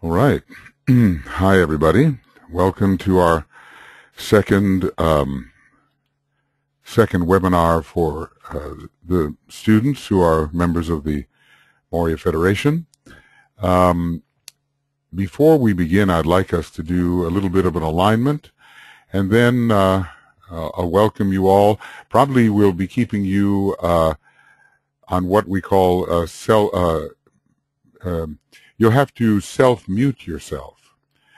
All right. Hi, everybody. Welcome to our second webinar for the students who are members of the Moria Federation. Before we begin, I'd like us to do a little bit of an alignment, and then I'll welcome you all. Probably we'll be keeping you on what we call you'll have to self-mute yourself.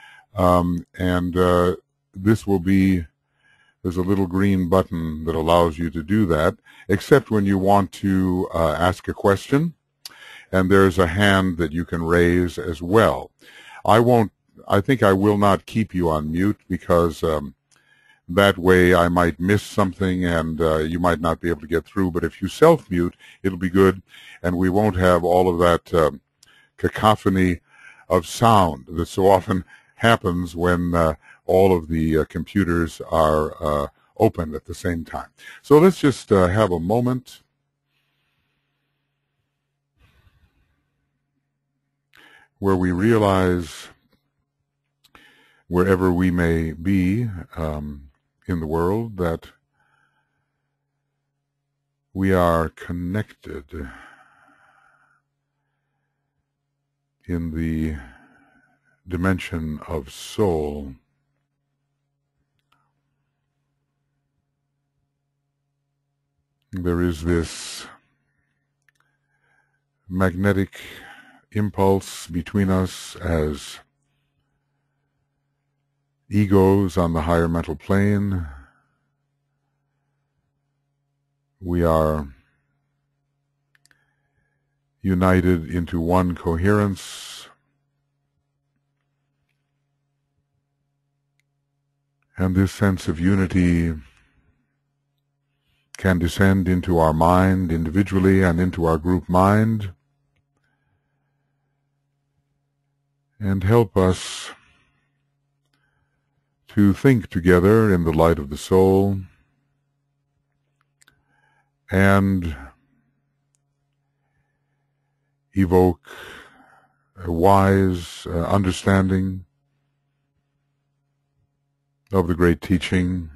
This will be, there's a little green button that allows you to do that, except when you want to ask a question, and there's a hand that you can raise as well. I think I will not keep you on mute because that way I might miss something and you might not be able to get through. But if you self-mute, it'll be good, and we won't have all of that cacophony of sound that so often happens when all of the computers are open at the same time. So let's just have a moment. Where we realize, wherever we may be in the world, that we are connected in the dimension of soul. There is this magnetic impulse between us as egos on the higher mental plane. We are united into one coherence, and this sense of unity can descend into our mind individually and into our group mind, and help us to think together in the light of the soul and evoke a wise understanding of the great teaching,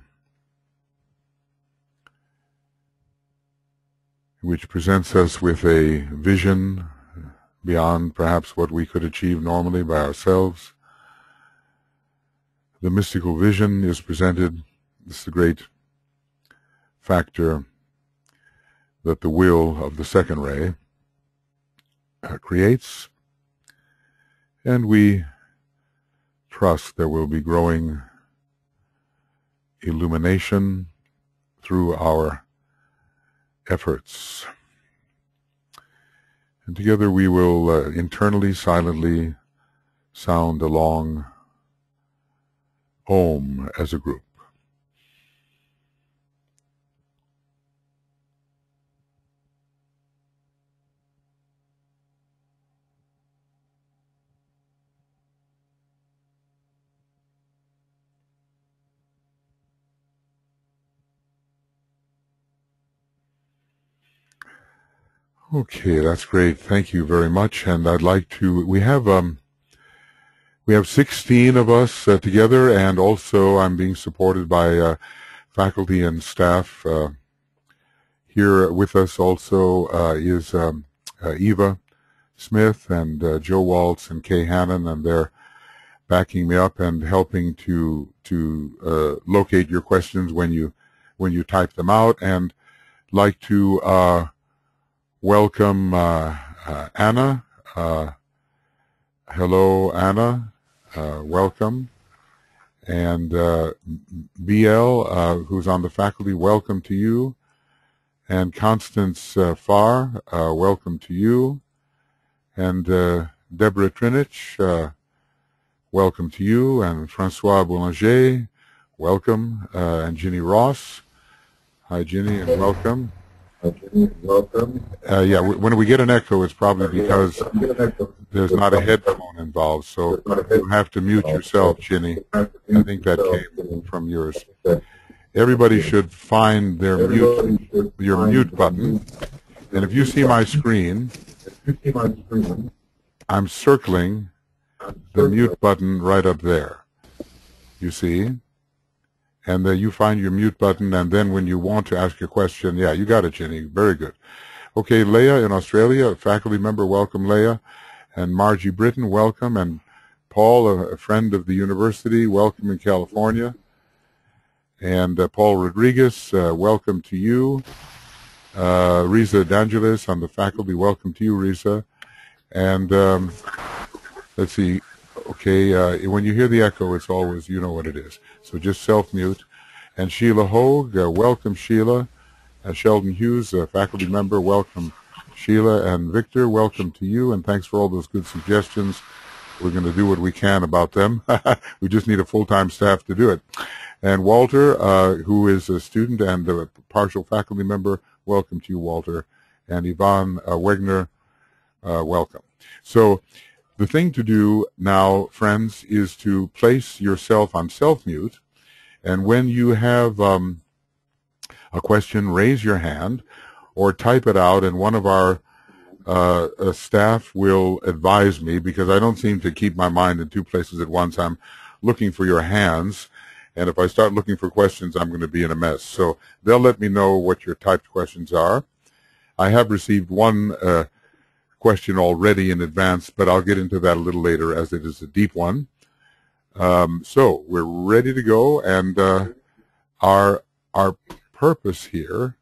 which presents us with a vision beyond perhaps what we could achieve normally by ourselves. The mystical vision is presented. This is the great factor that the will of the second ray creates, and we trust there will be growing illumination through our efforts. And together we will internally, silently sound along Om as a group. Okay, that's great. Thank you very much. And I'd like to, we have 16 of us together, and also I'm being supported by faculty and staff. Here with us also is Eva Smith and Joe Waltz and Kay Hannon, and they're backing me up and helping to locate your questions when you type them out. And like to welcome Anna. Hello, Anna. Welcome. And BL, who's on the faculty, welcome to you. And Constance Farr, welcome to you. And Deborah Trinich, welcome to you. And Francois Boulanger, welcome. And Ginny Ross. Hi, Ginny, and welcome. Welcome. Yeah, when we get an echo, it's probably because there's not a headphone involved, so you have to mute yourself, Ginny. I think that came from yours. Everybody should find your mute button, and if you see my screen, I'm circling the mute button right up there. You see? And then you find your mute button, and then when you want to ask your question, yeah, you got it, Jenny. Very good. Okay, Leah in Australia, a faculty member, welcome, Leah. And Margie Britton, welcome. And Paul, a friend of the university, welcome in California. And Paul Rodriguez, welcome to you. Risa D'Angelis on the faculty, welcome to you, Risa. And let's see, okay, when you hear the echo, it's always, you know what it is. So just self-mute. And Sheila Hogue, welcome, Sheila. Sheldon Hughes, a faculty member, welcome, Sheila. And Victor, welcome to you, and thanks for all those good suggestions. We're going to do what we can about them. We just need a full-time staff to do it. And Walter, who is a student and a partial faculty member, welcome to you, Walter. And Yvonne Wegner, welcome. So the thing to do now, friends, is to place yourself on self-mute. And when you have a question, raise your hand or type it out, and one of our staff will advise me, because I don't seem to keep my mind in two places at once. I'm looking for your hands, and if I start looking for questions, I'm going to be in a mess. So they'll let me know what your typed questions are. I have received one question already in advance, but I'll get into that a little later, as it is a deep one. So we're ready to go, and our purpose here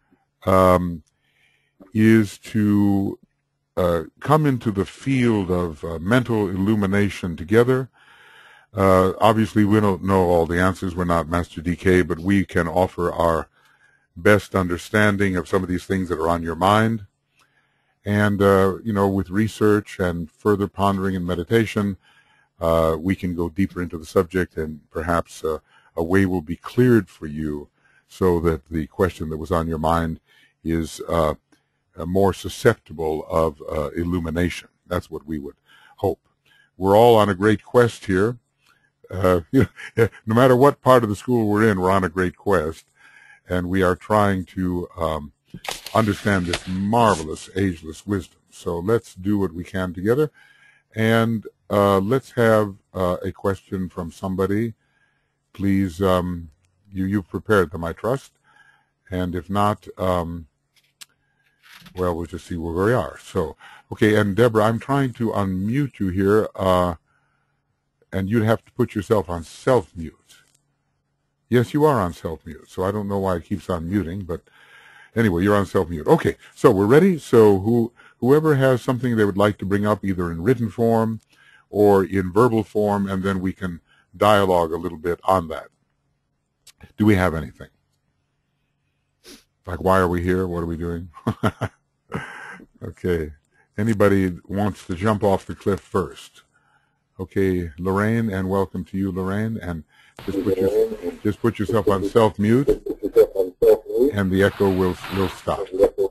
is to come into the field of mental illumination together. Obviously, we don't know all the answers. We're not Master DK, but we can offer our best understanding of some of these things that are on your mind. And, you know, with research and further pondering and meditation, we can go deeper into the subject, and perhaps a way will be cleared for you so that the question that was on your mind is more susceptible of illumination. That's what we would hope. We're all on a great quest here. You know, no matter what part of the school we're in, we're on a great quest, and we are trying to understand this marvelous ageless wisdom. So let's do what we can together, and let's have a question from somebody. Please, you've prepared them, I trust, and if not, well, we'll just see where we are. So, okay, and Deborah, I'm trying to unmute you here, and you'd have to put yourself on self-mute. Yes, you are on self-mute, so I don't know why it keeps on muting, but anyway, you're on self-mute. Okay, so we're ready. So whoever has something they would like to bring up, either in written form or in verbal form, and then we can dialogue a little bit on that. Do we have anything? Like, why are we here? What are we doing? Okay. Anybody wants to jump off the cliff first? Okay, Lorraine, and welcome to you, Lorraine. And just put yourself on self-mute, and the echo will stop.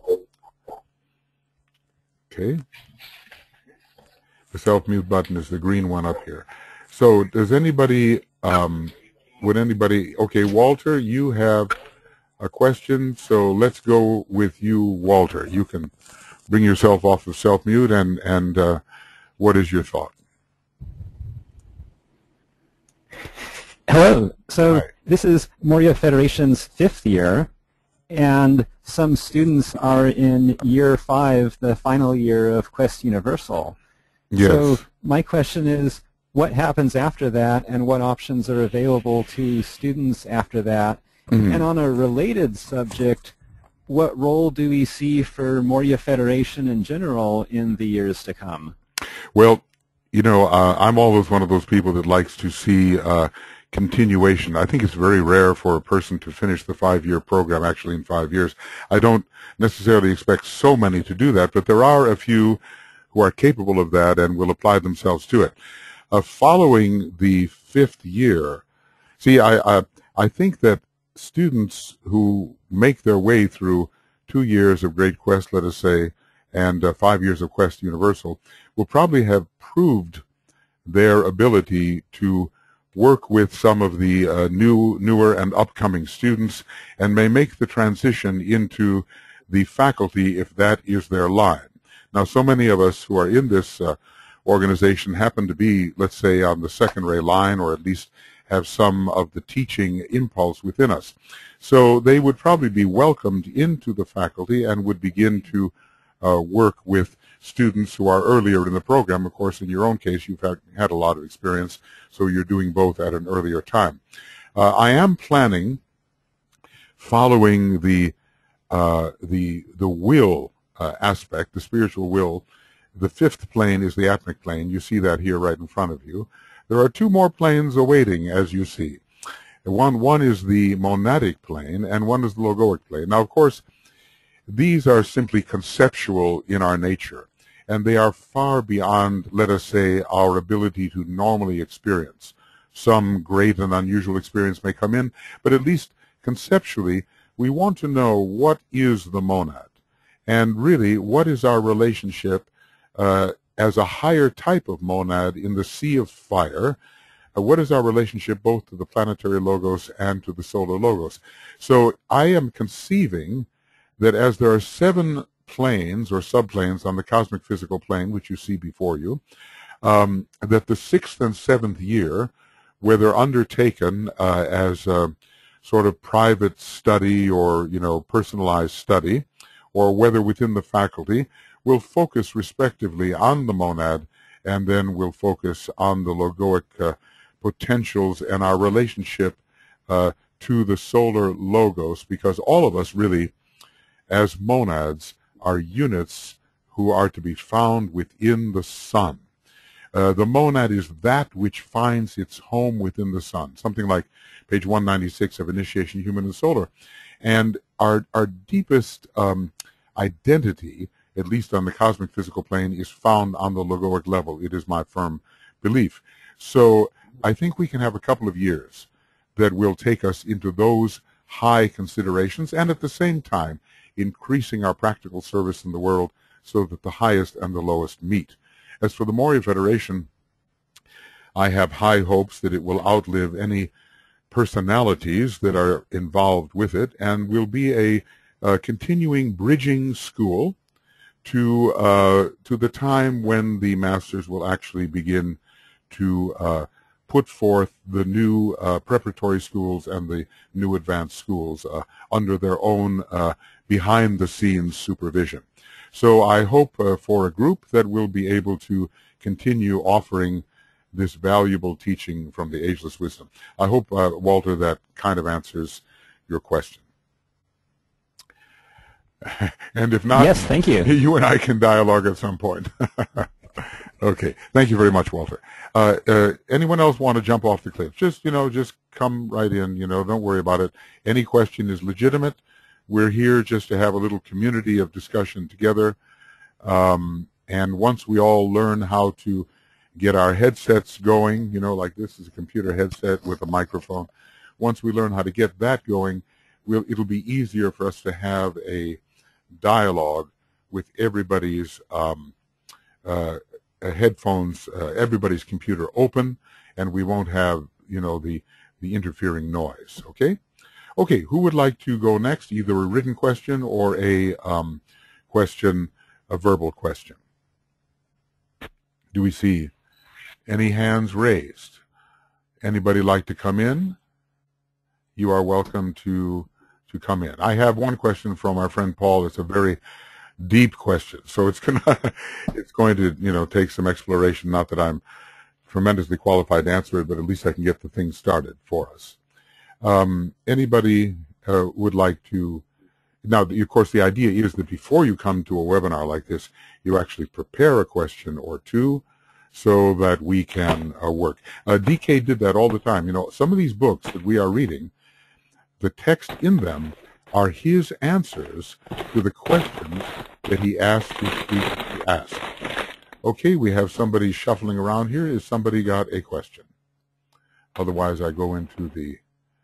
Okay. The self-mute button is the green one up here. So does anybody, would anybody, okay, Walter, you have a question, so let's go with you, Walter. You can bring yourself off of self-mute, and what is your thought? Hello. So Hi. This is Moria Federation's 5th year, and some students are in year 5, the final year of Quest Universal. Yes. So my question is, what happens after that, and what options are available to students after that? Mm-hmm. And on a related subject, what role do we see for Moria Federation in general in the years to come? Well, you know, I'm always one of those people that likes to see continuation. I think it's very rare for a person to finish the 5-year program actually in 5 years. I don't necessarily expect so many to do that, but there are a few who are capable of that and will apply themselves to it. Following the 5th year, see, I think that students who make their way through 2 years of Great Quest, let us say, and 5 years of Quest Universal will probably have proved their ability to work with some of the newer and upcoming students, and may make the transition into the faculty if that is their line. Now, so many of us who are in this organization happen to be, let's say, on the secondary line, or at least have some of the teaching impulse within us. So they would probably be welcomed into the faculty and would begin to work with students who are earlier in the program. Of course, in your own case, you've had a lot of experience, so you're doing both at an earlier time. I am planning, following the will aspect, the spiritual will. The fifth plane is the atmic plane. You see that here right in front of you. There are two more planes awaiting, as you see. One is the monadic plane, and one is the logoic plane. Now, of course, these are simply conceptual in our nature, and they are far beyond, let us say, our ability to normally experience. Some great and unusual experience may come in, but at least conceptually, we want to know what is the monad, and really, what is our relationship as a higher type of monad in the sea of fire. What is our relationship both to the planetary logos and to the solar logos? So I am conceiving that as there are 7 planes or subplanes on the cosmic physical plane, which you see before you, that the 6th and 7th year, whether undertaken as a sort of private study or, personalized study, or whether within the faculty, will focus respectively on the monad, and then will focus on the logoic potentials and our relationship to the solar logos, because all of us really, as monads, are units who are to be found within the sun. The monad is that which finds its home within the sun, something like page 196 of Initiation Human and Solar. And our deepest identity, at least on the cosmic physical plane, is found on the logoic level. It is my firm belief. So I think we can have a couple of years that will take us into those high considerations, and at the same time increasing our practical service in the world so that the highest and the lowest meet. As for the Moria Federation, I have high hopes that it will outlive any personalities that are involved with it, and will be a continuing bridging school to the time when the masters will actually begin to put forth the new preparatory schools and the new advanced schools under their own behind-the-scenes supervision. So I hope for a group that will be able to continue offering this valuable teaching from the Ageless Wisdom. I hope, Walter, that kind of answers your question. And if not, yes, thank you. You and I can dialogue at some point. Okay, thank you very much, Walter. Anyone else want to jump off the cliff? Just come right in, don't worry about it. Any question is legitimate. We're here just to have a little community of discussion together. And once we all learn how to get our headsets going, like this is a computer headset with a microphone. Once we learn how to get that going, it'll be easier for us to have a dialogue with everybody's headphones, everybody's computer open, and we won't have, the interfering noise, okay? Okay, who would like to go next? Either a written question or a verbal question. Do we see any hands raised? Anybody like to come in? You are welcome to come in. I have one question from our friend Paul. It's a very deep question, so it's going to take some exploration. Not that I'm tremendously qualified to answer it, but at least I can get the thing started for us. Anybody would like to? Now, of course, the idea is that before you come to a webinar like this, you actually prepare a question or two so that we can work. DK did that all the time. Some of these books that we are reading, the text in them are his answers to the questions that he asked his students to ask. Okay, we have somebody shuffling around here. Has somebody got a question? Otherwise, I go into the...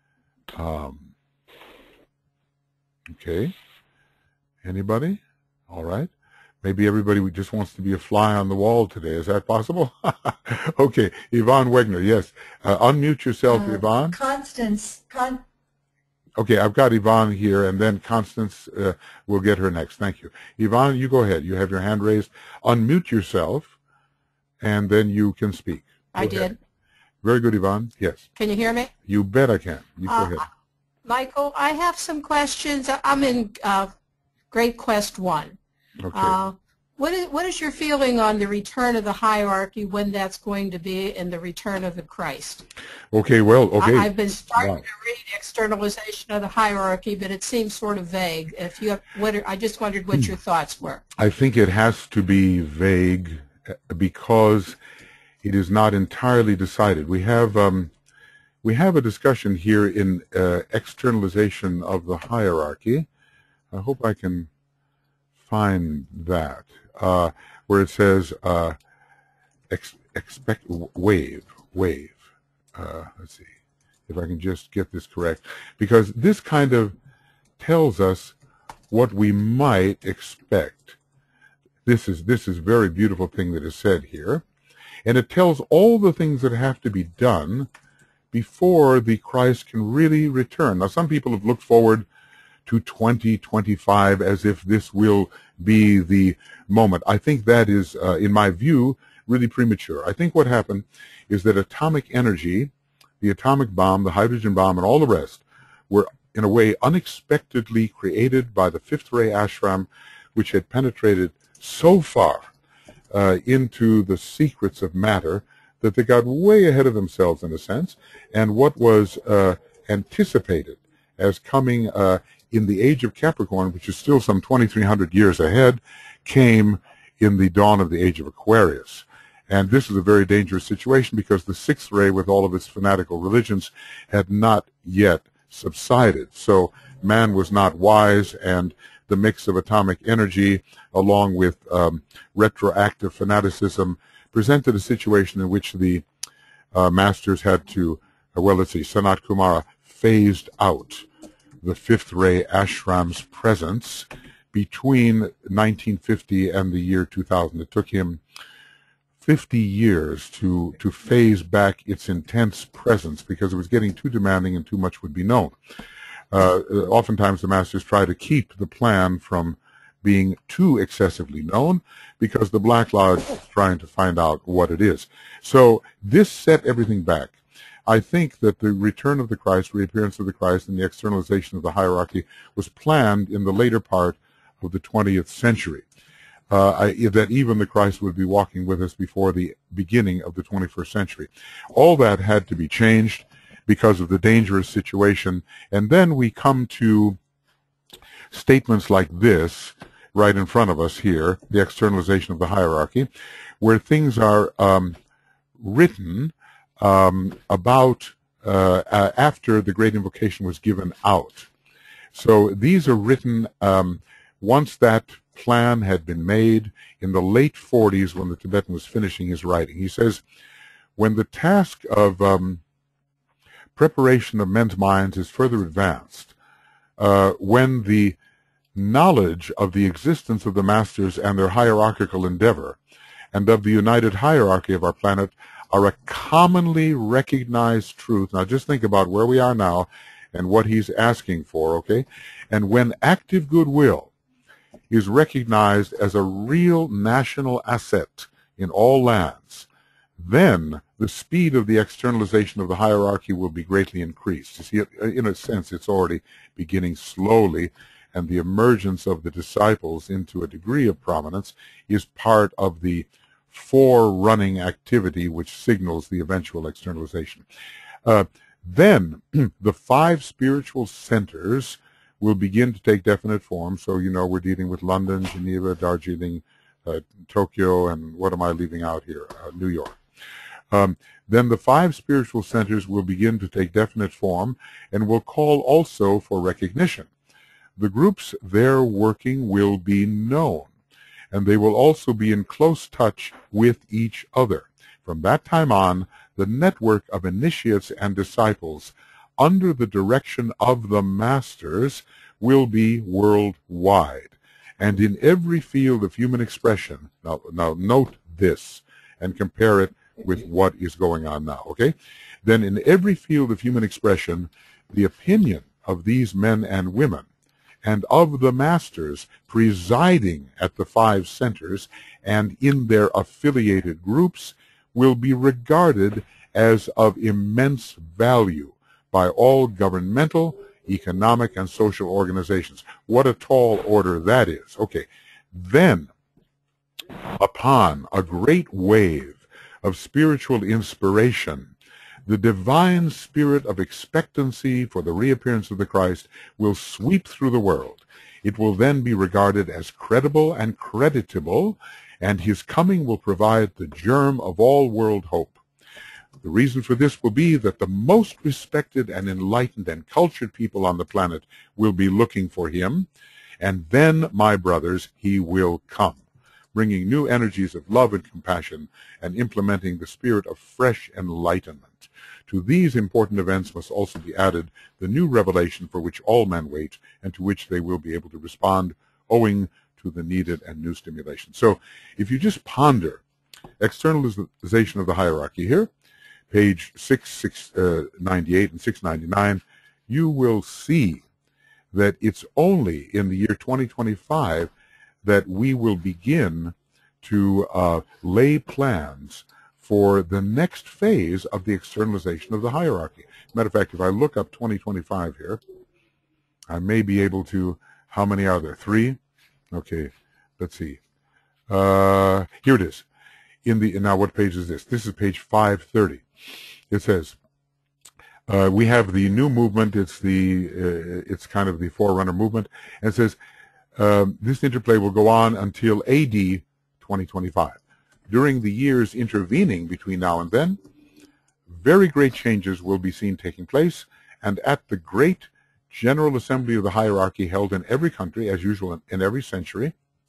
okay. Anybody? All right. Maybe everybody just wants to be a fly on the wall today. Is that possible? Okay. Yvonne Wegner, yes. Unmute yourself, Yvonne. Okay, I've got Yvonne here, and then Constance will get her next. Thank you. Yvonne, you go ahead. You have your hand raised. Unmute yourself and then you can speak. I did. Very good, Yvonne. Yes. Can you hear me? You bet I can. You go ahead. Michael, I have some questions. I'm in Great Quest 1. Okay. What is your feeling on the return of the hierarchy, when that's going to be, and the return of the Christ? Okay, well, okay. I've been starting to read Externalization of the Hierarchy, but it seems sort of vague. If you have, I just wondered what your thoughts were. I think it has to be vague because it is not entirely decided. We have a discussion here in Externalization of the Hierarchy. I hope I can find that, where it says expect wave. Let's see if I can just get this correct, because this kind of tells us what we might expect. This is a very beautiful thing that is said here, and it tells all the things that have to be done before the Christ can really return. Now, some people have looked forward to 2025 as if this will be the moment. I think that is, in my view, really premature. I think what happened is that atomic energy, the atomic bomb, the hydrogen bomb, and all the rest were, in a way, unexpectedly created by the fifth ray ashram, which had penetrated so far into the secrets of matter that they got way ahead of themselves, in a sense, and what was anticipated as coming in the age of Capricorn, which is still some 2,300 years ahead, came in the dawn of the age of Aquarius. And this is a very dangerous situation because the sixth ray, with all of its fanatical religions, had not yet subsided. So man was not wise, and the mix of atomic energy along with retroactive fanaticism presented a situation in which the masters had to, well, let's see, Sanat Kumara phased out the fifth ray ashram's presence between 1950 and the year 2000. It took him 50 years to phase back its intense presence because it was getting too demanding and too much would be known. Oftentimes the masters try to keep the plan from being too excessively known because the Black Lodge is trying to find out what it is. So this set everything back. I think that the return of the Christ, reappearance of the Christ, and the externalization of the hierarchy was planned in the later part of the 20th century. That even the Christ would be walking with us before the beginning of the 21st century. All that had to be changed because of the dangerous situation. And then we come to statements like this right in front of us here, the externalization of the hierarchy, where things are written about after the Great Invocation was given out. So these are written once that plan had been made in the late 40s when the Tibetan was finishing his writing. He says, when the task of preparation of men's minds is further advanced, when the knowledge of the existence of the masters and their hierarchical endeavor and of the united hierarchy of our planet are a commonly recognized truth. Now just think about where we are now and what he's asking for, okay? And when active goodwill is recognized as a real national asset in all lands, then the speed of the externalization of the hierarchy will be greatly increased. You see, in a sense, it's already beginning slowly, and the emergence of the disciples into a degree of prominence is part of the forerunning activity which signals the eventual externalization. Then the 5 spiritual centers will begin to take definite form. So, you know, we're dealing with London, Geneva, Darjeeling, Tokyo, and what am I leaving out here? New York. Then the 5 spiritual centers will begin to take definite form and will call also for recognition. The groups they're working will be known, and they will also be in close touch with each other. From that time on, the network of initiates and disciples under the direction of the masters will be worldwide. And in every field of human expression, now note this and compare it with what is going on now, okay? Then in every field of human expression, the opinion of these men and women and of the masters presiding at the 5 centers and in their affiliated groups will be regarded as of immense value by all governmental, economic, and social organizations. What a tall order that is. Okay, then, upon a great wave of spiritual inspiration, the divine spirit of expectancy for the reappearance of the Christ will sweep through the world. It will then be regarded as credible and creditable, and his coming will provide the germ of all world hope. The reason for this will be that the most respected and enlightened and cultured people on the planet will be looking for him, and then, my brothers, he will come, bringing new energies of love and compassion and implementing the spirit of fresh enlightenment. To these important events must also be added the new revelation for which all men wait and to which they will be able to respond owing to the needed and new stimulation. So if you just ponder externalization of the hierarchy here, page 698 and 699, you will see that it's only in the year 2025 that we will begin to lay plans for the next phase of the externalization of the hierarchy. Matter of fact, if I look up 2025 here, I may be able to, how many are there? 3? Okay, let's see. Here it is. Now what page is this? This is page 530. It says, we have the new movement. It's kind of the forerunner movement. And it says, this interplay will go on until AD 2025. During the years intervening between now and then, very great changes will be seen taking place, and at the great General Assembly of the hierarchy held in every country, as usual in every century,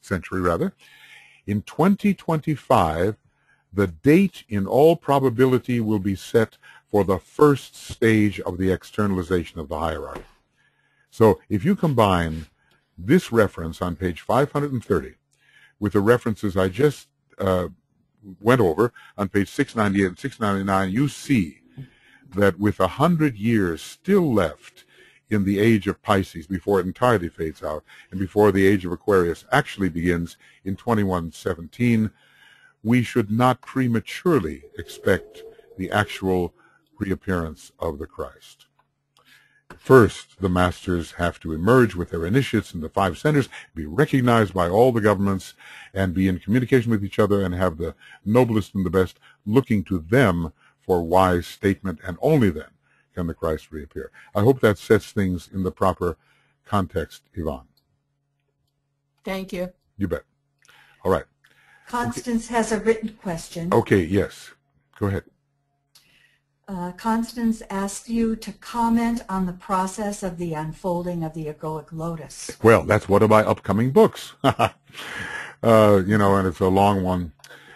in 2025, the date in all probability will be set for the first stage of the externalization of the hierarchy. So if you combine this reference on page 530 with the references I just went over on page 698 and 699, you see that with 100 years still left in the age of Pisces before it entirely fades out and before the age of Aquarius actually begins in 2117, we should not prematurely expect the actual reappearance of the Christ. First, the masters have to emerge with their initiates in the 5 centers, be recognized by all the governments, and be in communication with each other, and have the noblest and the best looking to them for wise statement, and only then can the Christ reappear. I hope that sets things in the proper context, Yvonne. Thank you. You bet. All right. Constance has a written question. Okay, yes. Go ahead. Constance asks you to comment on the process of the unfolding of the egoic lotus. Well, that's one of my upcoming books. And it's a long one.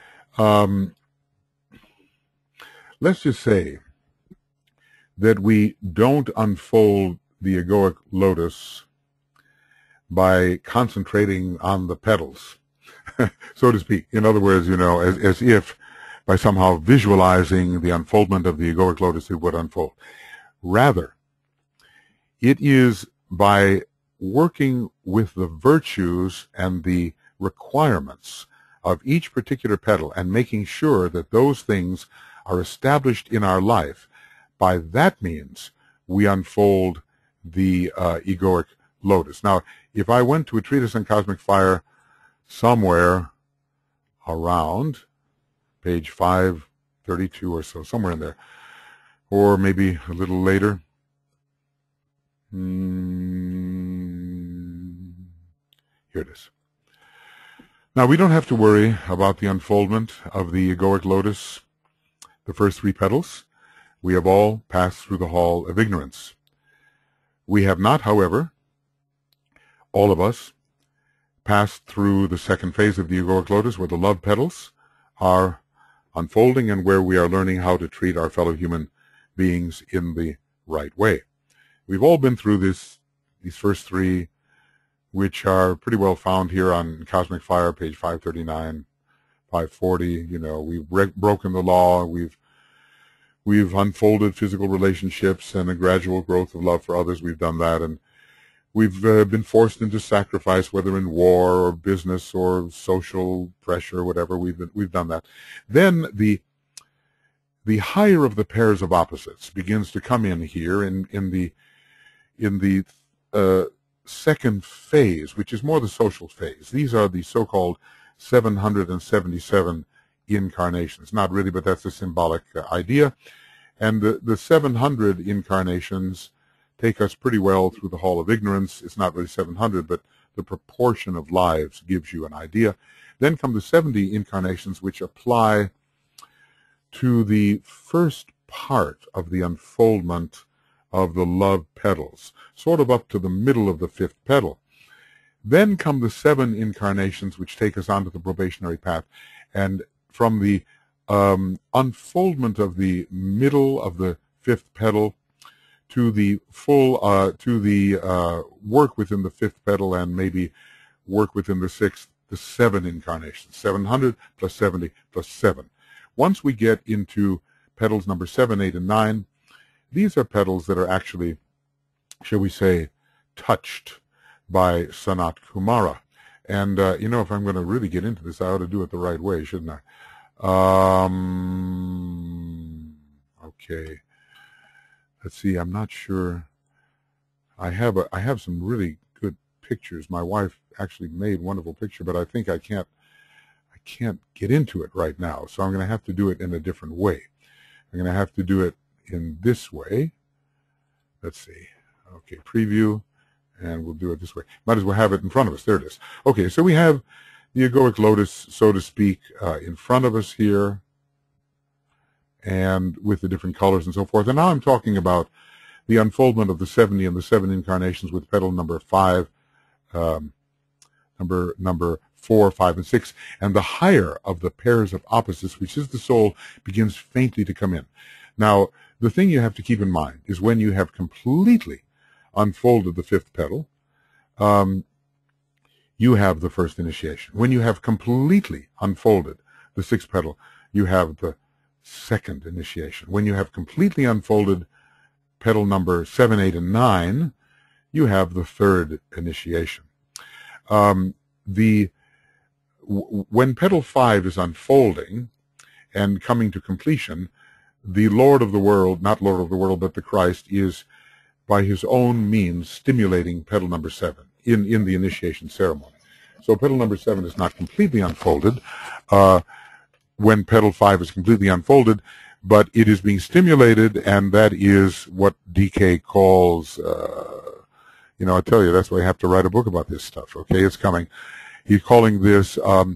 Let's just say that we don't unfold the egoic lotus by concentrating on the petals, so to speak. In other words, as if by somehow visualizing the unfoldment of the egoic lotus, it would unfold. Rather, it is by working with the virtues and the requirements of each particular petal and making sure that those things are established in our life. By that means, we unfold the egoic lotus. Now, if I went to a treatise on cosmic fire somewhere around page 532 or so, somewhere in there, or maybe a little later. Here it is. Now, we don't have to worry about the unfoldment of the egoic lotus, the first 3 petals. We have all passed through the hall of ignorance. We have not, however, all of us, passed through the second phase of the egoic lotus, where the love petals are unfolding and where we are learning how to treat our fellow human beings in the right way. We've all been through these first 3, which are pretty well found here on Cosmic Fire, page 539, 540. We've broken the law, we've unfolded physical relationships and a gradual growth of love for others. We've done that, and We've been forced into sacrifice, whether in war or business or social pressure, whatever. We've done that. Then the higher of the pairs of opposites begins to come in here in the second phase, which is more the social phase. These are the so-called 777 incarnations. Not really, but that's a symbolic idea. And the 700 incarnations take us pretty well through the Hall of Ignorance. It's not really 700, but the proportion of lives gives you an idea. Then come the 70 incarnations, which apply to the first part of the unfoldment of the love petals, sort of up to the middle of the fifth petal. Then come the 7 incarnations, which take us onto the probationary path, and from the unfoldment of the middle of the fifth petal to the full, work within the fifth petal and maybe work within the sixth, the 7 incarnations, 700 plus 70 plus 7. Once we get into petals number 7, 8, and 9, these are petals that are actually, shall we say, touched by Sanat Kumara. And, if I'm going to really get into this, I ought to do it the right way, shouldn't I? Okay. Let's see, I'm not sure. I have some really good pictures. My wife actually made a wonderful picture, but I think I can't get into it right now. So I'm going to have to do it in a different way. I'm going to have to do it in this way. Let's see. Okay, preview, and we'll do it this way. Might as well have it in front of us. There it is. Okay, so we have the egoic lotus, so to speak, in front of us here, and with the different colors and so forth. And now I'm talking about the unfoldment of the 70 and the 7 incarnations with petal number 5, number 4, 5, and 6, and the higher of the pairs of opposites, which is the soul, begins faintly to come in. Now, the thing you have to keep in mind is when you have completely unfolded the fifth petal, you have the first initiation. When you have completely unfolded the sixth petal, you have the second initiation. When you have completely unfolded petal number 7, 8, and 9, you have the third initiation. When petal 5 is unfolding and coming to completion, the Lord of the world, not Lord of the world, but the Christ, is by his own means stimulating petal number 7 in the initiation ceremony. So petal number 7 is not completely unfolded when petal 5 is completely unfolded, but it is being stimulated, and that is what DK calls, I tell you, that's why I have to write a book about this stuff, okay? It's coming. He's calling this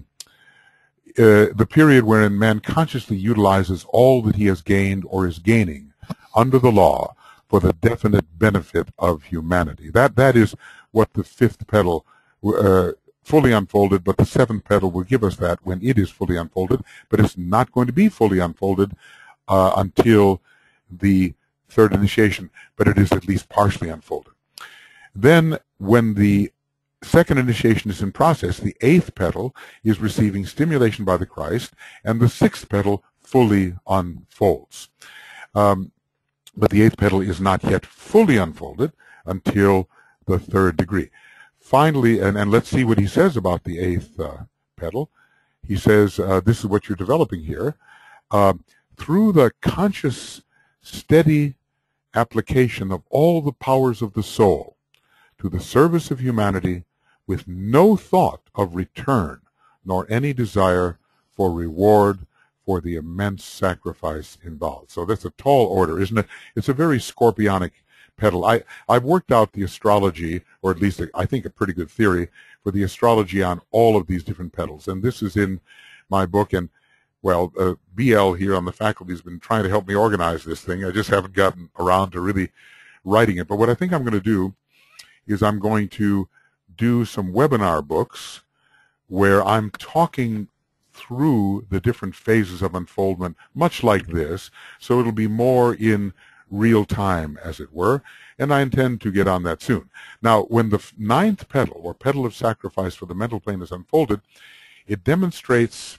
the period wherein man consciously utilizes all that he has gained or is gaining under the law for the definite benefit of humanity. That is what the fifth petal fully unfolded, but the seventh petal will give us that when it is fully unfolded, but it's not going to be fully unfolded until the third initiation, but it is at least partially unfolded. Then when the second initiation is in process, the eighth petal is receiving stimulation by the Christ, and the sixth petal fully unfolds. But the eighth petal is not yet fully unfolded until the third degree. Finally, and let's see what he says about the eighth petal. He says, this is what you're developing here. Through the conscious, steady application of all the powers of the soul to the service of humanity, with no thought of return, nor any desire for reward for the immense sacrifice involved. So that's a tall order, isn't it? It's a very scorpionic petal. I've worked out the astrology, or at least I think a pretty good theory for the astrology on all of these different petals. And this is in my book. And, well, BL here on the faculty has been trying to help me organize this thing. I just haven't gotten around to really writing it. But what I think I'm going to do is I'm going to do some webinar books where I'm talking through the different phases of unfoldment, much like this, so it'll be more in real time, as it were, and I intend to get on that soon. Now, when the ninth petal, or petal of sacrifice for the mental plane, is unfolded, it demonstrates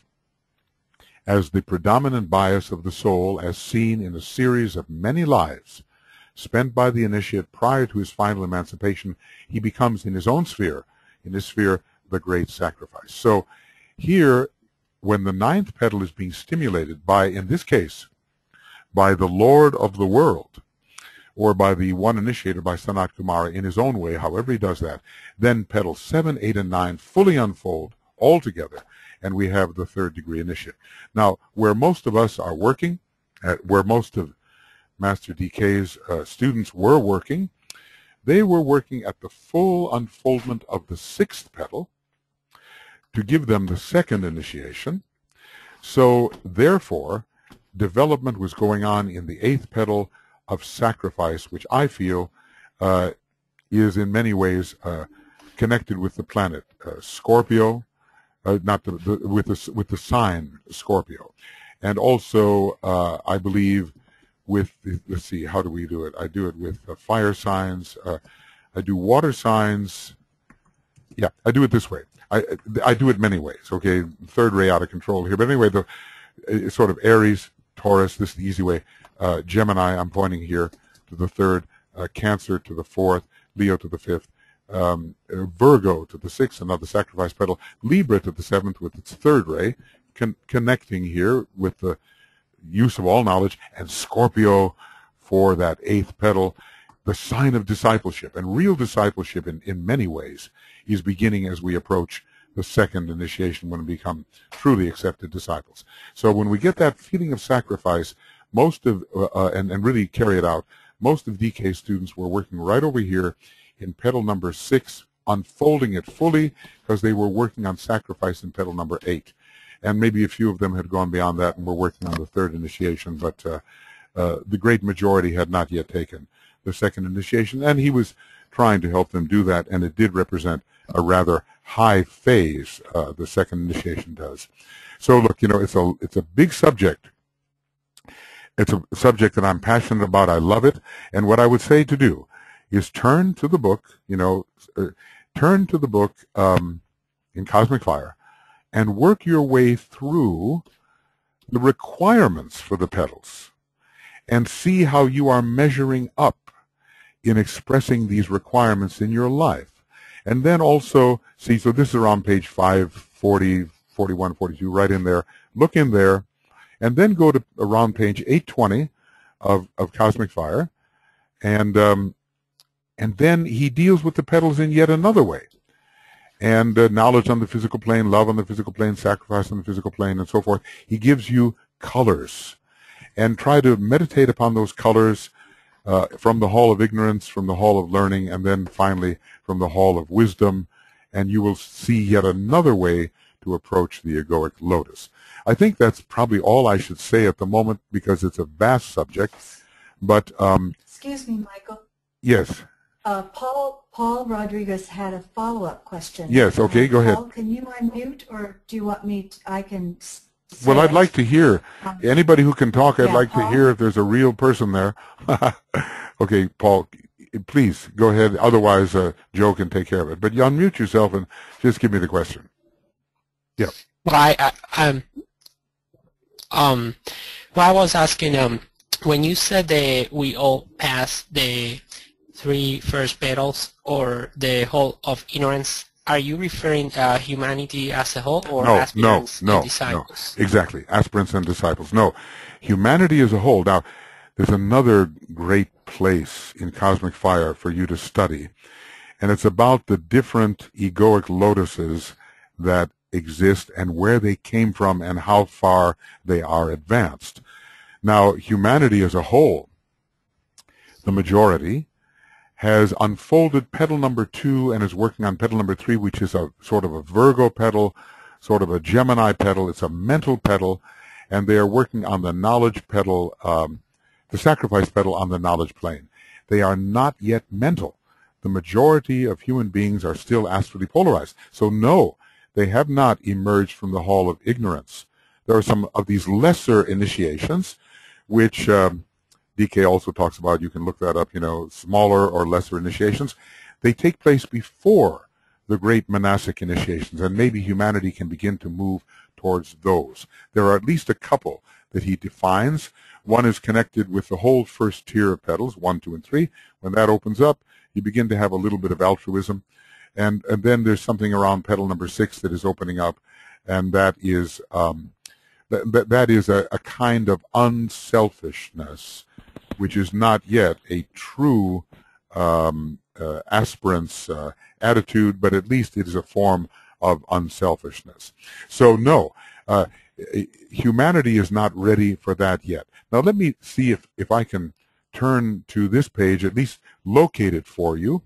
as the predominant bias of the soul as seen in a series of many lives spent by the initiate prior to his final emancipation, he becomes in his own sphere, the great sacrifice. So here, when the ninth petal is being stimulated by, in this case, by the Lord of the world, or by the one initiator, by Sanat Kumara, in his own way, however he does that, then petals 7, 8, and 9 fully unfold all together, and we have the third degree initiate. Now, where most of us are working, where most of Master DK's students were working, they were working at the full unfoldment of the sixth petal to give them the second initiation. So, therefore, development was going on in the eighth petal of sacrifice, which I feel is in many ways connected with the planet Scorpio, with the sign Scorpio, and also I believe with let's see, how do we do it? I do it with fire signs. I do water signs. Yeah, I do it this way. I do it many ways. Okay, third ray out of control here, but anyway, the sort of Aries, Taurus. This is the easy way. Gemini, I'm pointing here to the third, Cancer to the fourth, Leo to the fifth, Virgo to the sixth, another sacrifice petal, Libra to the seventh with its third ray, connecting here with the use of all knowledge, and Scorpio for that eighth petal, the sign of discipleship. And real discipleship in many ways is beginning as we approach the second initiation, when we become truly accepted disciples. So when we get that feeling of sacrifice, most of, and really carry it out, most of DK students were working right over here in petal number 6, unfolding it fully, because they were working on sacrifice in petal number 8. And maybe a few of them had gone beyond that and were working on the third initiation, but the great majority had not yet taken the second initiation, and he was trying to help them do that, and it did represent a rather high phase, the second initiation does. So look, you know, it's a big subject. It's a subject that I'm passionate about. I love it. And what I would say to do is turn to the book, you know, turn to the book in Cosmic Fire and work your way through the requirements for the petals and see how you are measuring up in expressing these requirements in your life. And then also, see, so this is around page 540, 41, 42, right in there. Look in there. And then go to around page 820 of Cosmic Fire, and then he deals with the petals in yet another way. And knowledge on the physical plane, love on the physical plane, sacrifice on the physical plane, and so forth. He gives you colors. And try to meditate upon those colors from the hall of ignorance, from the hall of learning, and then finally from the hall of wisdom. And you will see yet another way to approach the egoic lotus. I think that's probably all I should say at the moment, because it's a vast subject. But excuse me, Michael. Yes. Paul Rodriguez had a follow-up question. Yes. Okay. Go ahead. Paul, can you unmute, or do you want me? I can. Well, I'd like to hear anybody who can talk. I'd like Paul? to hear if there's a real person there. Okay, Paul, please go ahead. Otherwise, Joe can take care of it. But you unmute yourself and just give me the question. Yeah. Well, I was asking, when you said that we all pass the 3 first petals, or the whole of ignorance, are you referring humanity as a whole, or aspirants and disciples? No, exactly. Aspirants and disciples. No, humanity as a whole. Now, there's another great place in Cosmic Fire for you to study, and it's about the different egoic lotuses that exist and where they came from and how far they are advanced. Now, humanity as a whole, the majority, has unfolded petal number 2 and is working on petal number 3, which is a sort of a Virgo petal, sort of a Gemini petal. It's a mental petal, and they are working on the knowledge petal, the sacrifice petal on the knowledge plane. They are not yet mental. The majority of human beings are still astrally polarized. So no, they have not emerged from the hall of ignorance. There are some of these lesser initiations, which DK also talks about. You can look that up, you know, smaller or lesser initiations. They take place before the great monastic initiations, and maybe humanity can begin to move towards those. There are at least a couple that he defines. One is connected with the whole first tier of petals, 1, 2, and 3. When that opens up, you begin to have a little bit of altruism. And then there's something around petal number 6 that is opening up, and that is that is a kind of unselfishness, which is not yet a true aspirant's attitude, but at least it is a form of unselfishness. So no, humanity is not ready for that yet. Now let me see if I can turn to this page, at least locate it for you.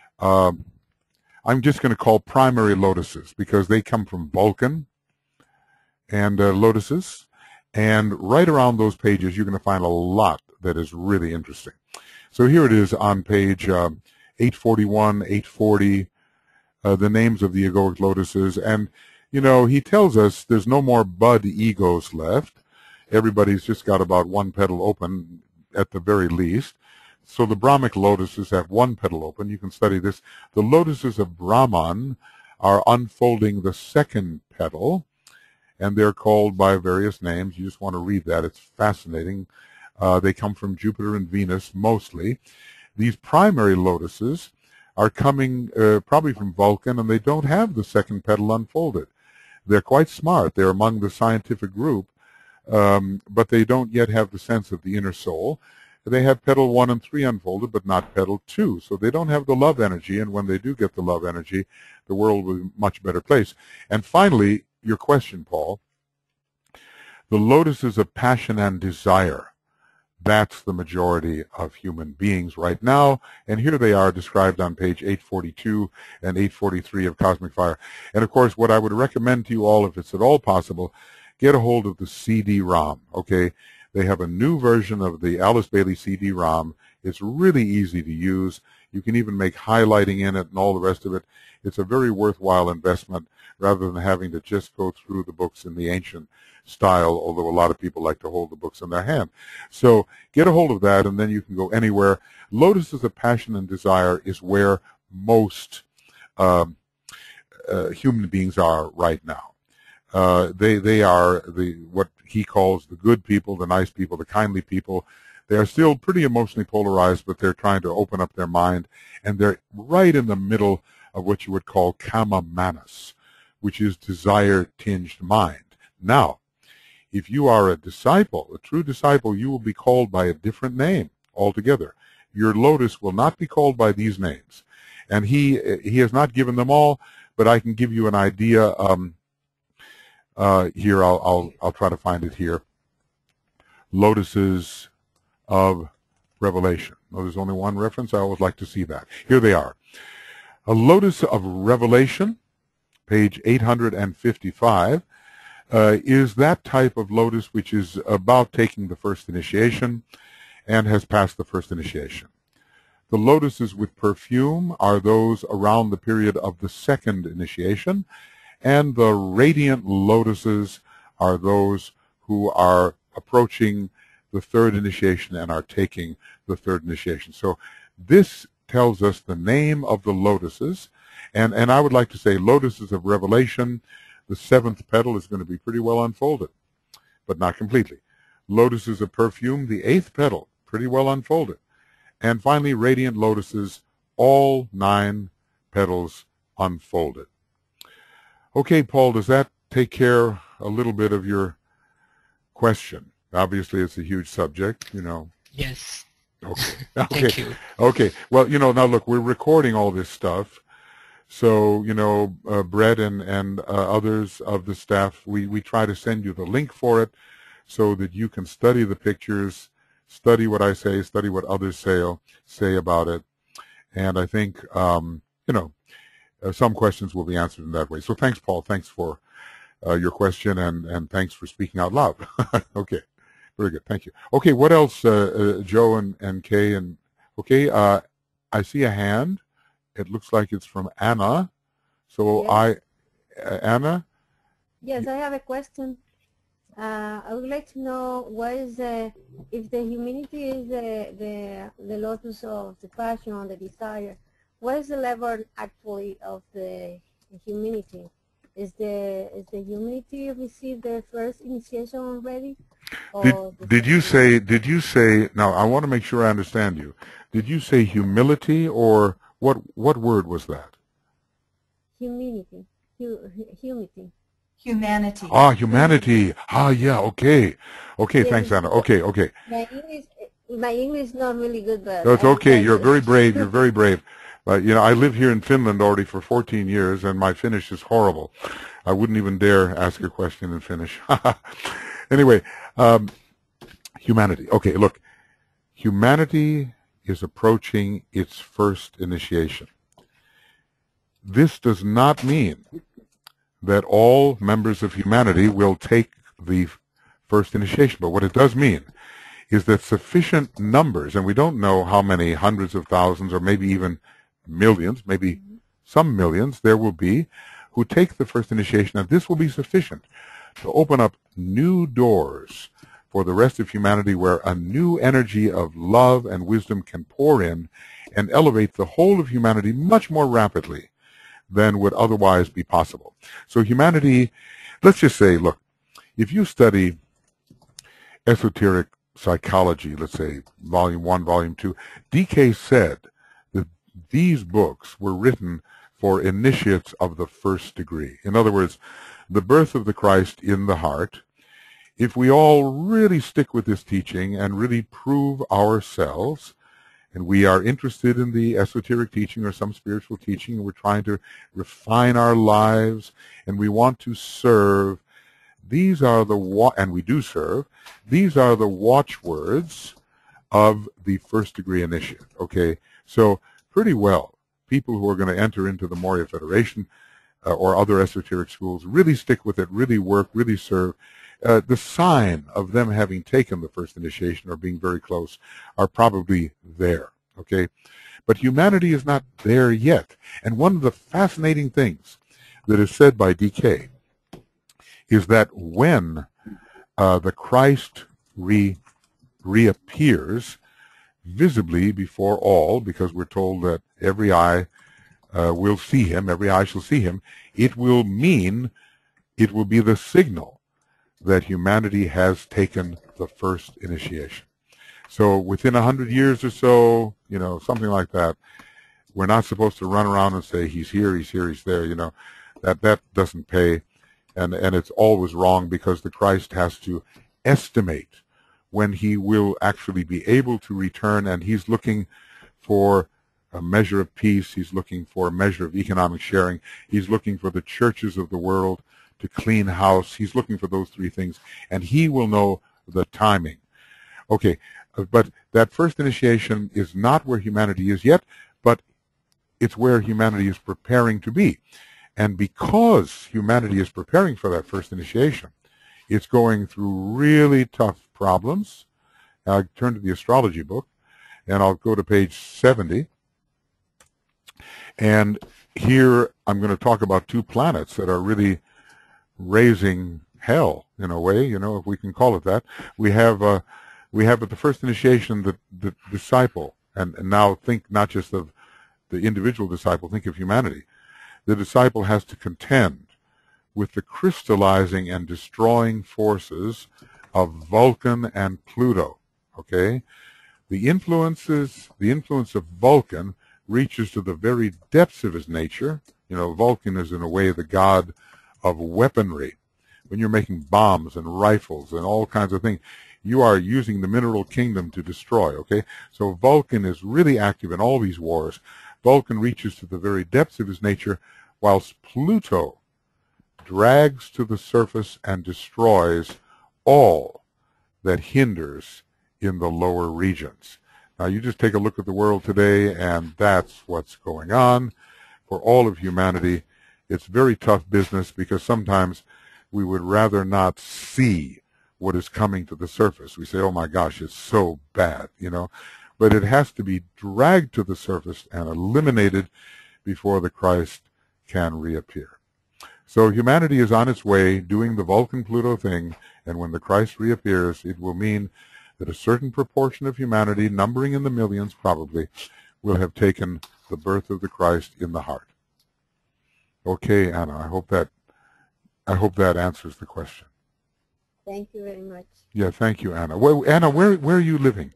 I'm just going to call primary lotuses because they come from Vulcan and lotuses. And right around those pages, you're going to find a lot that is really interesting. So here it is on page 841, 840, the names of the egoic lotuses. And, you know, he tells us there's no more bud egos left. Everybody's just got about one petal open at the very least. So the Brahmic lotuses have one petal open. You can study this. The lotuses of Brahman are unfolding the second petal, and they're called by various names. You just want to read that. It's fascinating. They come from Jupiter and Venus mostly. These primary lotuses are coming probably from Vulcan, and they don't have the second petal unfolded. They're quite smart. They're among the scientific group, but they don't yet have the sense of the inner soul. They have petal 1 and 3 unfolded, but not petal 2. So they don't have the love energy, and when they do get the love energy, the world will be a much better place. And finally, your question, Paul, the lotuses of passion and desire. That's the majority of human beings right now, and here they are described on page 842 and 843 of Cosmic Fire. And of course, what I would recommend to you all, if it's at all possible, get a hold of the CD-ROM, okay? They have a new version of the Alice Bailey CD-ROM. It's really easy to use. You can even make highlighting in it and all the rest of it. It's a very worthwhile investment rather than having to just go through the books in the ancient style, although a lot of people like to hold the books in their hand. So get a hold of that, and then you can go anywhere. Lotuses of Passion and Desire is where most human beings are right now. They are what he calls the good people, the nice people, the kindly people. They are still pretty emotionally polarized, but they're trying to open up their mind, and they're right in the middle of what you would call kama manas, which is desire-tinged mind. Now, if you are a disciple, a true disciple, you will be called by a different name altogether. Your lotus will not be called by these names, and he has not given them all, but I can give you an idea. Here, I'll try to find it here. Lotuses of Revelation. Oh, there's only one reference. I always like to see that. Here they are. A lotus of Revelation, page 855, is that type of lotus which is about taking the first initiation and has passed the first initiation. The lotuses with perfume are those around the period of the second initiation, and the radiant lotuses are those who are approaching the third initiation and are taking the third initiation. So this tells us the name of the lotuses, and I would like to say lotuses of Revelation. The seventh petal is going to be pretty well unfolded, but not completely. Lotuses of Perfume, the eighth petal, pretty well unfolded. And finally, radiant lotuses, all 9 petals unfolded. Okay, Paul, does that take care a little bit of your question? Obviously, it's a huge subject, you know. Yes. Okay. Thank you. Okay. Well, you know, now look, we're recording all this stuff. So, you know, Brett and others of the staff, we try to send you the link for it so that you can study the pictures, study what I say, study what others say about it. And I think, you know, some questions will be answered in that way. So thanks, Paul. Thanks for your question, and thanks for speaking out loud. Okay. Very good. Thank you. Okay, what else, Joe and Kay? And okay, I see a hand. It looks like it's from Anna. So Yes. Anna? Yes, I have a question. I would like to know what is if the humanity is the lotus of the passion or the desire, what is the level actually of the humanity? is the humanity received their first initiation already? Did you say, now I want to make sure I understand you. Did you say humility, or what word was that? Humanity. Humanity. Humanity. Ah, humanity. Ah, yeah, okay. Okay, Yes, thanks, Anna. Okay, okay. My English is not really good, but No, it's I will okay. try You're to. very brave. You're very brave. But, I live here in Finland already for 14 years, and my Finnish is horrible. I wouldn't even dare ask a question in Finnish. Anyway, humanity. Okay, look. Humanity is approaching its first initiation. This does not mean that all members of humanity will take the first initiation. But what it does mean is that sufficient numbers, and we don't know how many, hundreds of thousands or maybe even millions, maybe some millions there will be, who take the first initiation, and this will be sufficient to open up new doors for the rest of humanity, where a new energy of love and wisdom can pour in and elevate the whole of humanity much more rapidly than would otherwise be possible. So humanity, let's just say, look, if you study esoteric psychology, let's say volume 1, volume 2, DK said that these books were written for initiates of the first degree. In other words, the birth of the Christ in the heart. If we all really stick with this teaching and really prove ourselves, and we are interested in the esoteric teaching or some spiritual teaching, and we're trying to refine our lives, and we want to serve, these are the, and we do serve, these are the watchwords of the first degree initiate, okay? So pretty well, people who are going to enter into the Moria Federation or other esoteric schools really stick with it, really work, really serve. The sign of them having taken the first initiation or being very close are probably there, okay? But humanity is not there yet. And one of the fascinating things that is said by DK is that when the Christ reappears visibly before all, because we're told that every eye will see him, every eye shall see him, it will mean, it will be the signal that humanity has taken the first initiation. So within 100 years or so, something like that, we're not supposed to run around and say, he's here, he's here, he's there, that doesn't pay. And it's always wrong, because the Christ has to estimate when he will actually be able to return, and he's looking for a measure of peace, he's looking for a measure of economic sharing, he's looking for the churches of the world to clean house, he's looking for those three things, and he will know the timing. Okay, but that first initiation is not where humanity is yet, but it's where humanity is preparing to be. And because humanity is preparing for that first initiation, it's going through really tough problems. Now, I turn to the astrology book, and I'll go to page 70. And here I'm going to talk about two planets that are really raising hell, in a way, if we can call it that. We have at the first initiation the disciple, and now think not just of the individual disciple, think of humanity. The disciple has to contend with the crystallizing and destroying forces of Vulcan and Pluto, okay? The influence of Vulcan reaches to the very depths of his nature. Vulcan is in a way the god of weaponry. When you're making bombs and rifles and all kinds of things, you are using the mineral kingdom to destroy, okay? So Vulcan is really active in all these wars. Vulcan reaches to the very depths of his nature, whilst Pluto drags to the surface and destroys all that hinders in the lower regions. Now, you just take a look at the world today, and that's what's going on for all of humanity. It's very tough business, because sometimes we would rather not see what is coming to the surface. We say, oh my gosh, it's so bad, but it has to be dragged to the surface and eliminated before the Christ can reappear. So humanity is on its way doing the Vulcan-Pluto thing, and when the Christ reappears, it will mean that a certain proportion of humanity, numbering in the millions probably, will have taken the birth of the Christ in the heart. Okay, Anna, I hope that I hope that answers the question. Thank you very much. Yeah, thank you, Anna. Well, Anna, where are you living?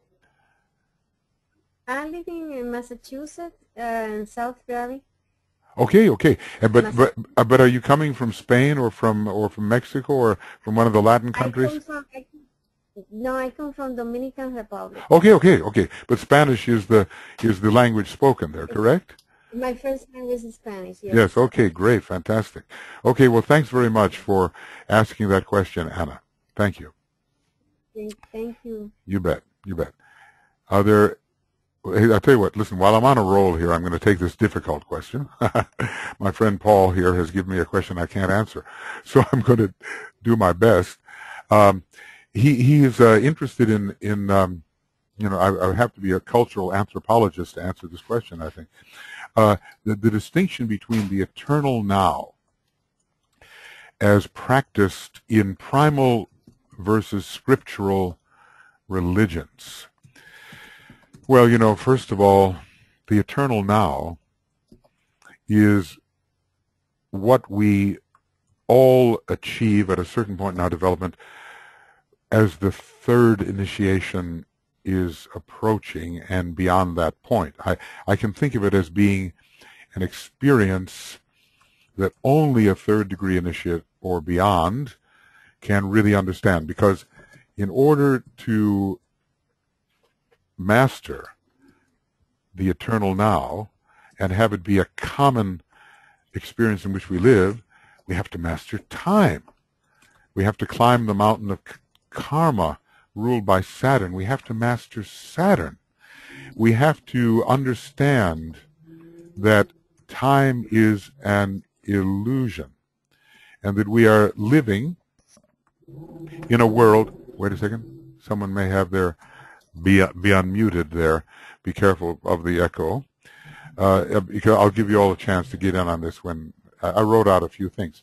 I'm living in Massachusetts, in South Valley. Okay, okay. But are you coming from Spain or from Mexico or from one of the Latin countries? No, I come from Dominican Republic. Okay, okay, okay. But Spanish is the language spoken there, correct? My first language is Spanish, yes. Yes, okay, great, fantastic. Okay, well, thanks very much for asking that question, Anna. Thank you. Thank you. You bet, you bet. Are there, I'll tell you what, listen, while I'm on a roll here, I'm going to take this difficult question. My friend Paul here has given me a question I can't answer, so I'm going to do my best. He is interested in you know, I would have to be a cultural anthropologist to answer this question, I think. The distinction between the eternal now as practiced in primal versus scriptural religions. Well, you know, first of all, the eternal now is what we all achieve at a certain point in our development as the third initiation is approaching and beyond that point. I can think of it as being an experience that only a third degree initiate or beyond can really understand, because in order to master the eternal now and have it be a common experience in which we live, we have to master time. We have to climb the mountain of karma ruled by Saturn. We have to master Saturn. We have to understand that time is an illusion and that we are living in a world. Wait a second. Someone may have their be unmuted there. Be careful of the echo. Because I'll give you all a chance to get in on this when I wrote out a few things.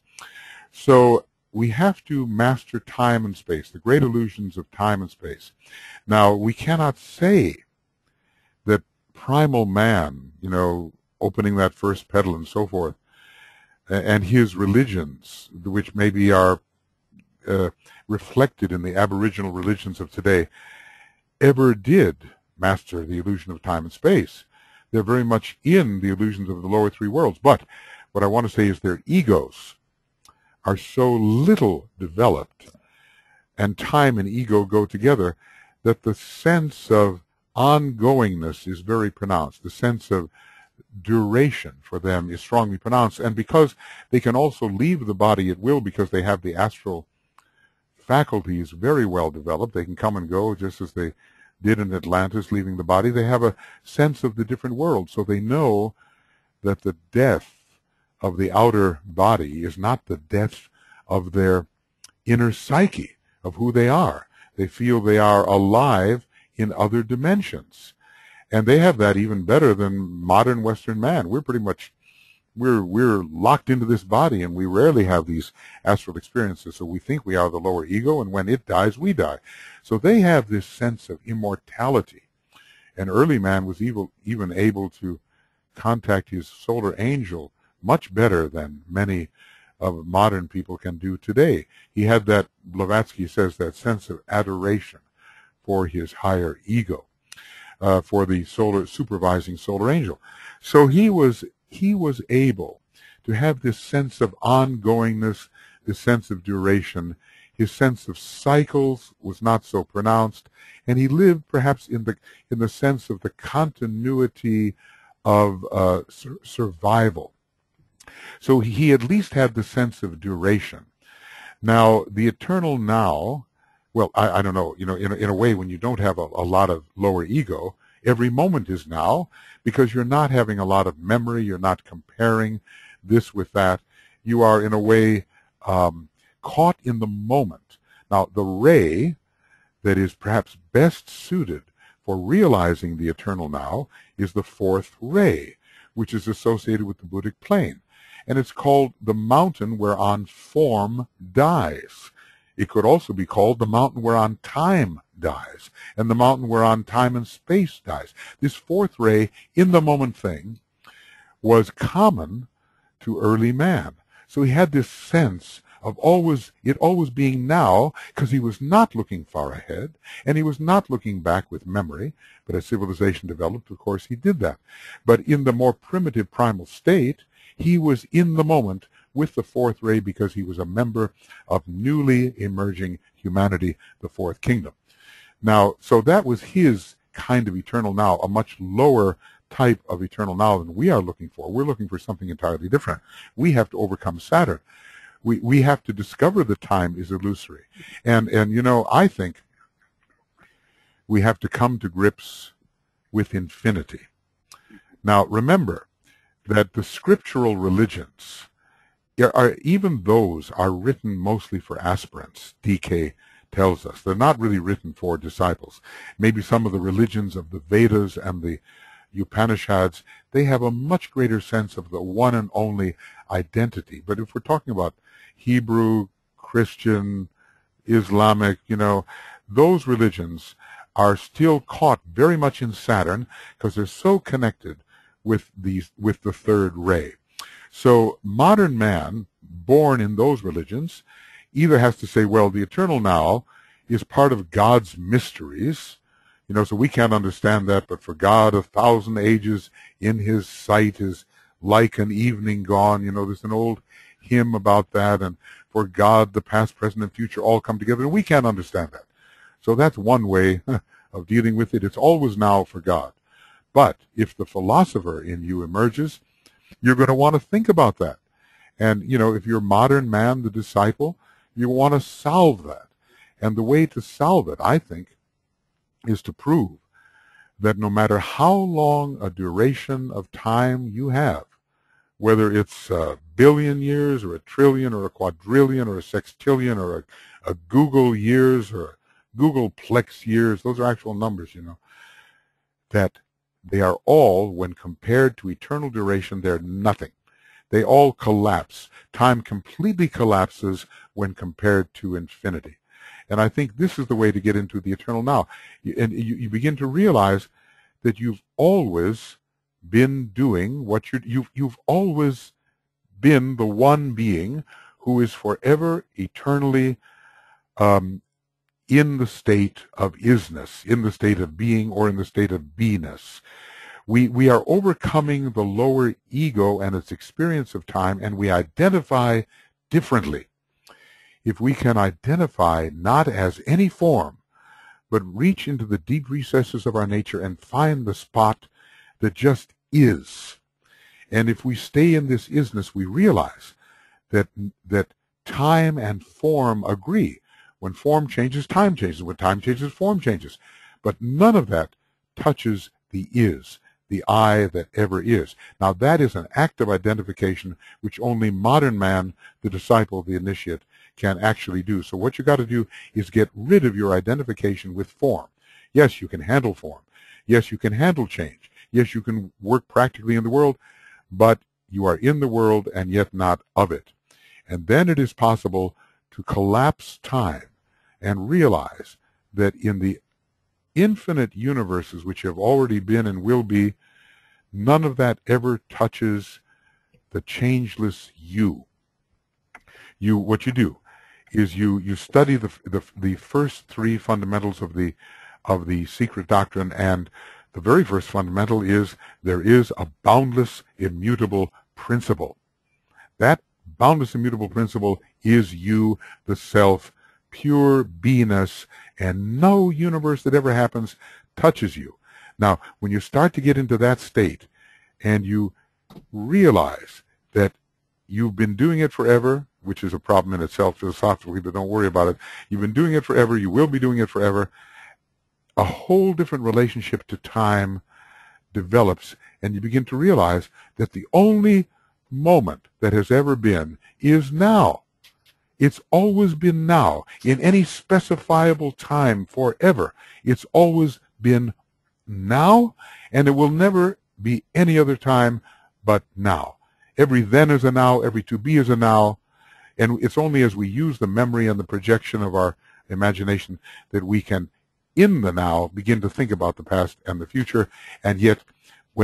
So we have to master time and space, the great illusions of time and space. Now, we cannot say that primal man, you know, opening that first petal and so forth, and his religions, which maybe are reflected in the aboriginal religions of today, ever did master the illusion of time and space. They're very much in the illusions of the lower three worlds. But what I want to say is their egos are so little developed, and time and ego go together, that the sense of ongoingness is very pronounced. The sense of duration for them is strongly pronounced. And because they can also leave the body at will, because they have the astral faculties very well developed, they can come and go just as they did in Atlantis, leaving the body. They have a sense of the different worlds, so they know that the death of the outer body is not the death of their inner psyche, of who they are. They feel they are alive in other dimensions. And they have that even better than modern Western man. We're pretty much, we're locked into this body, and we rarely have these astral experiences. So we think we are the lower ego, and when it dies, we die. So they have this sense of immortality. And early man was even able to contact his solar angel much better than many of modern people can do today. He had that, Blavatsky says, that sense of adoration for his higher ego, for the supervising solar angel. So he was able to have this sense of ongoingness, this sense of duration. His sense of cycles was not so pronounced, and he lived perhaps in the sense of the continuity of survival. So he at least had the sense of duration. Now, the eternal now, well, I don't know, you know, in a way, when you don't have a lot of lower ego, every moment is now, because you're not having a lot of memory, you're not comparing this with that. You are, in a way, caught in the moment. Now, the ray that is perhaps best suited for realizing the eternal now is the fourth ray, which is associated with the Buddhic plane. And it's called the mountain whereon form dies. It could also be called the mountain whereon time dies, and the mountain whereon time and space dies. This fourth ray, in the moment thing, was common to early man. So he had this sense of it always being now, because he was not looking far ahead, and he was not looking back with memory. But as civilization developed, of course, he did that. But in the more primitive primal state, he was in the moment with the fourth ray because he was a member of newly emerging humanity, the fourth kingdom. Now, so that was his kind of eternal now, a much lower type of eternal now than we are looking for. We're looking for something entirely different. We have to overcome Saturn. We have to discover that time is illusory. And you know, I think we have to come to grips with infinity. Now, remember that the scriptural religions, even those are written mostly for aspirants, DK tells us. They're not really written for disciples. Maybe some of the religions of the Vedas and the Upanishads, they have a much greater sense of the one and only identity. But if we're talking about Hebrew, Christian, Islamic, you know, those religions are still caught very much in Saturn because they're so connected with the third ray. So modern man, born in those religions, either has to say, well, the eternal now is part of God's mysteries, you know, so we can't understand that, but for God 1,000 ages in his sight is like an evening gone. You know, there's an old hymn about that, and for God the past, present, and future all come together, and we can't understand that. So that's one way of dealing with it. It's always now for God. But if the philosopher in you emerges, you're going to want to think about that. And, you know, if you're modern man, the disciple, you want to solve that. And the way to solve it, I think, is to prove that no matter how long a duration of time you have, whether it's a billion years or a trillion or a quadrillion or a sextillion or a Google years or a Googleplex years, those are actual numbers, you know, that they are all, when compared to eternal duration, they're nothing. They all collapse. Time completely collapses when compared to infinity. And I think this is the way to get into the eternal now. And you begin to realize that you've always been doing what you've always been the one being who is forever, eternally in the state of isness, in the state of being, or in the state of beingness. We are overcoming the lower ego and its experience of time, and we identify differently. If we can identify not as any form, but reach into the deep recesses of our nature and find the spot that just is. And if we stay in this isness, we realize that time and form agree. When form changes, time changes. When time changes, form changes. But none of that touches the is, the I that ever is. Now that is an act of identification which only modern man, the disciple, the initiate, can actually do. So what you got to do is get rid of your identification with form. Yes, you can handle form. Yes, you can handle change. Yes, you can work practically in the world, but you are in the world and yet not of it. And then it is possible to collapse time and realize that in the infinite universes which have already been and will be, none of that ever touches the changeless you. What you do is you study the first three fundamentals of the secret doctrine, and the very first fundamental is there is a boundless, immutable principle. That boundless, immutable principle is you, the self, pure beingness, and no universe that ever happens touches you. Now, when you start to get into that state and you realize that you've been doing it forever, which is a problem in itself philosophically, but don't worry about it. You've been doing it forever. You will be doing it forever. A whole different relationship to time develops, and you begin to realize that the only moment that has ever been is now. It's always been now. In any specifiable time forever, it's always been now, and it will never be any other time but now. Every then is a now, every to be is a now, and it's only as we use the memory and the projection of our imagination that we can, in the now, begin to think about the past and the future. And yet, when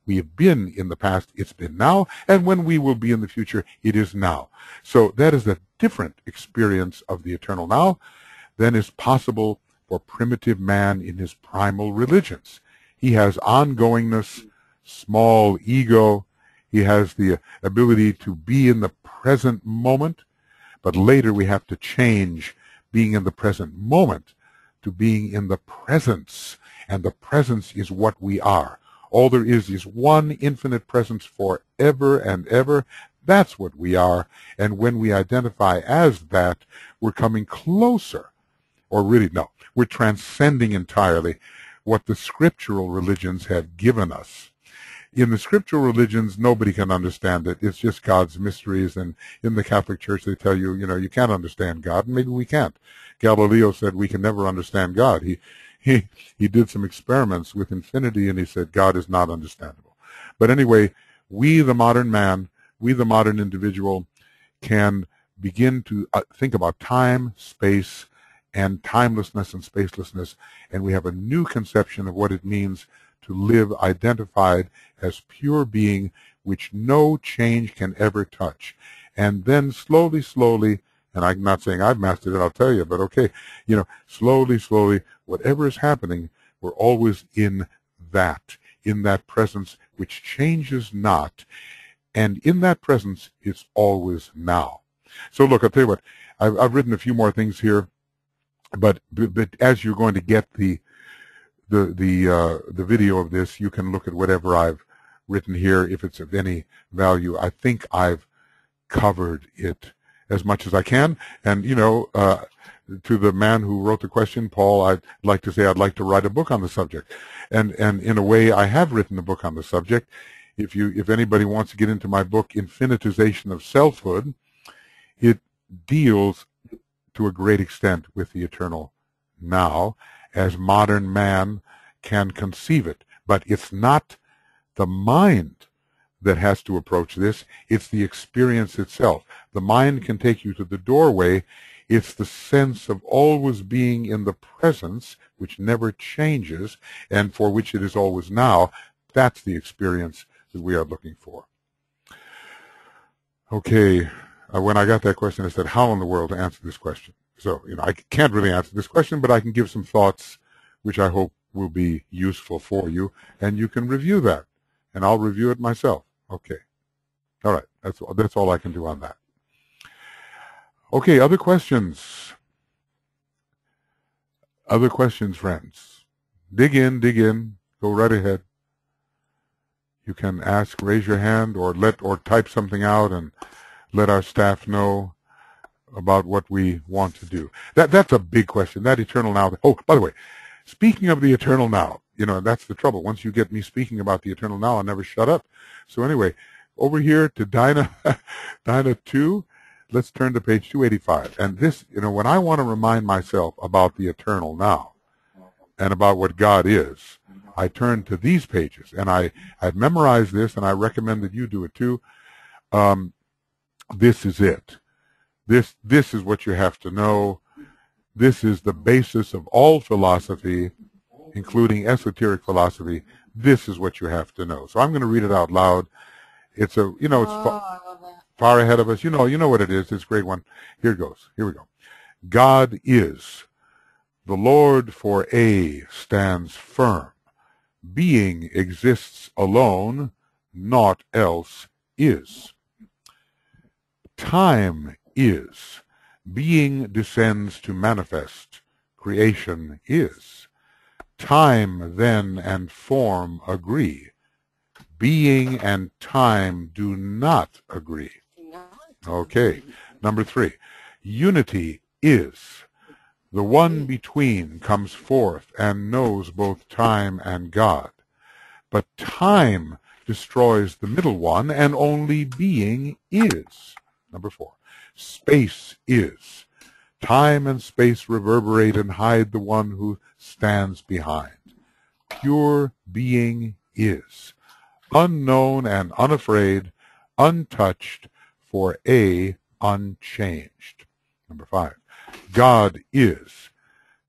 we have been in the past, it's been now, and when we will be in the future, it is now. So that is a different experience of the eternal now than is possible for primitive man in his primal religions. He has ongoingness, small ego, he has the ability to be in the present moment, but later we have to change being in the present moment to being in the presence, and the presence is what we are. All there is one infinite presence forever and ever. That's what we are, and when we identify as that, we're coming closer, or really, no, we're transcending entirely what the scriptural religions have given us. In the scriptural religions, nobody can understand it. It's just God's mysteries. And in the Catholic Church, they tell you, you can't understand God. And maybe we can't. Galileo said we can never understand God. He did some experiments with infinity, and he said God is not understandable. But anyway, we, the modern man, we, the modern individual, can begin to think about time, space, and timelessness and spacelessness, and we have a new conception of what it means to live identified as pure being, which no change can ever touch. And then slowly, slowly, and I'm not saying I've mastered it, I'll tell you, but okay, slowly, slowly, whatever is happening, we're always in that presence which changes not, and in that presence it's always now. So look, I'll tell you what, I've written a few more things here, but as you're going to get the video of this, you can look at whatever I've written here if it's of any value. I think I've covered it as much as I can. And, to the man who wrote the question, Paul, I'd like to say I'd like to write a book on the subject. And in a way, I have written a book on the subject. If anybody wants to get into my book, Infinitization of Selfhood, it deals to a great extent with the eternal now, as modern man can conceive it. But it's not the mind that has to approach this, it's the experience itself. The mind can take you to the doorway. It's the sense of always being in the presence, which never changes, and for which it is always now. That's the experience that we are looking for. Okay, when I got that question, I said, how in the world to answer this question? So, I can't really answer this question, but I can give some thoughts which I hope will be useful for you, and you can review that, and I'll review it myself. Okay. All right. That's all I can do on that. Okay, other questions? Other questions, friends? Dig in, go right ahead. You can ask, raise your hand, or type something out and let our staff know about what we want to do. That's a big question, that eternal now. Oh, by the way, speaking of the eternal now, that's the trouble. Once you get me speaking about the eternal now, I'll never shut up. So anyway, over here to Dinah 2, let's turn to page 285. And this, when I want to remind myself about the eternal now and about what God is, I turn to these pages. And I've memorized this, and I recommend that you do it too. This is it. This is what you have to know. This is the basis of all philosophy, including esoteric philosophy. This is what you have to know. So I'm going to read it out loud. It's it's far ahead of us. You know what it is. It's a great one. Here it goes. Here we go. God is. The Lord for A stands firm. Being exists alone. Naught else is. Time is. Being descends to manifest. Creation is. Time then and form agree. Being and time do not agree. Okay. Number 3. Unity is. The one between comes forth and knows both time and God. But time destroys the middle one, and only being is. Number 4. Space is. Time and space reverberate and hide the one who stands behind. Pure being is. Unknown and unafraid, untouched, for A unchanged. Number 5. God is.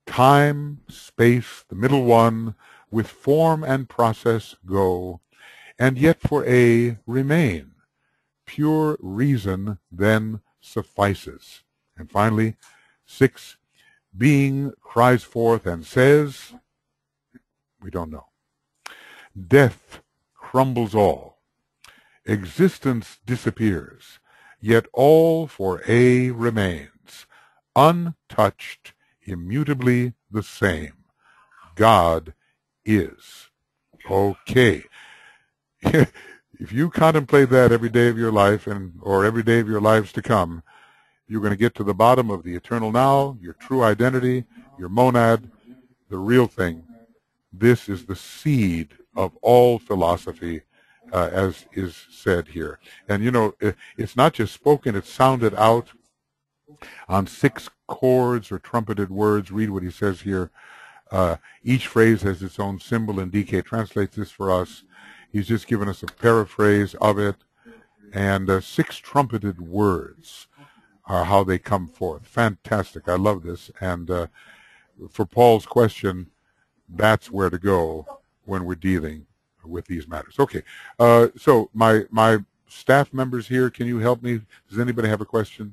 Time, space, the middle one, with form and process go, and yet for A remain. Pure reason then suffices. And finally, 6, being cries forth and says, we don't know. Death crumbles all. Existence disappears, yet all for A remains, untouched, immutably the same. God is. Okay. If you contemplate that every day of your life or every day of your lives to come, you're going to get to the bottom of the eternal now, your true identity, your monad, the real thing. This is the seed of all philosophy, as is said here. And you know, it's not just spoken, it's sounded out on 6 chords or trumpeted words. Read what he says here. Each phrase has its own symbol, and DK translates this for us. He's just given us a paraphrase of it. And 6 trumpeted words are how they come forth. Fantastic. I love this. And for Paul's question, that's where to go when we're dealing with these matters. Okay. So my staff members here, can you help me? Does anybody have a question?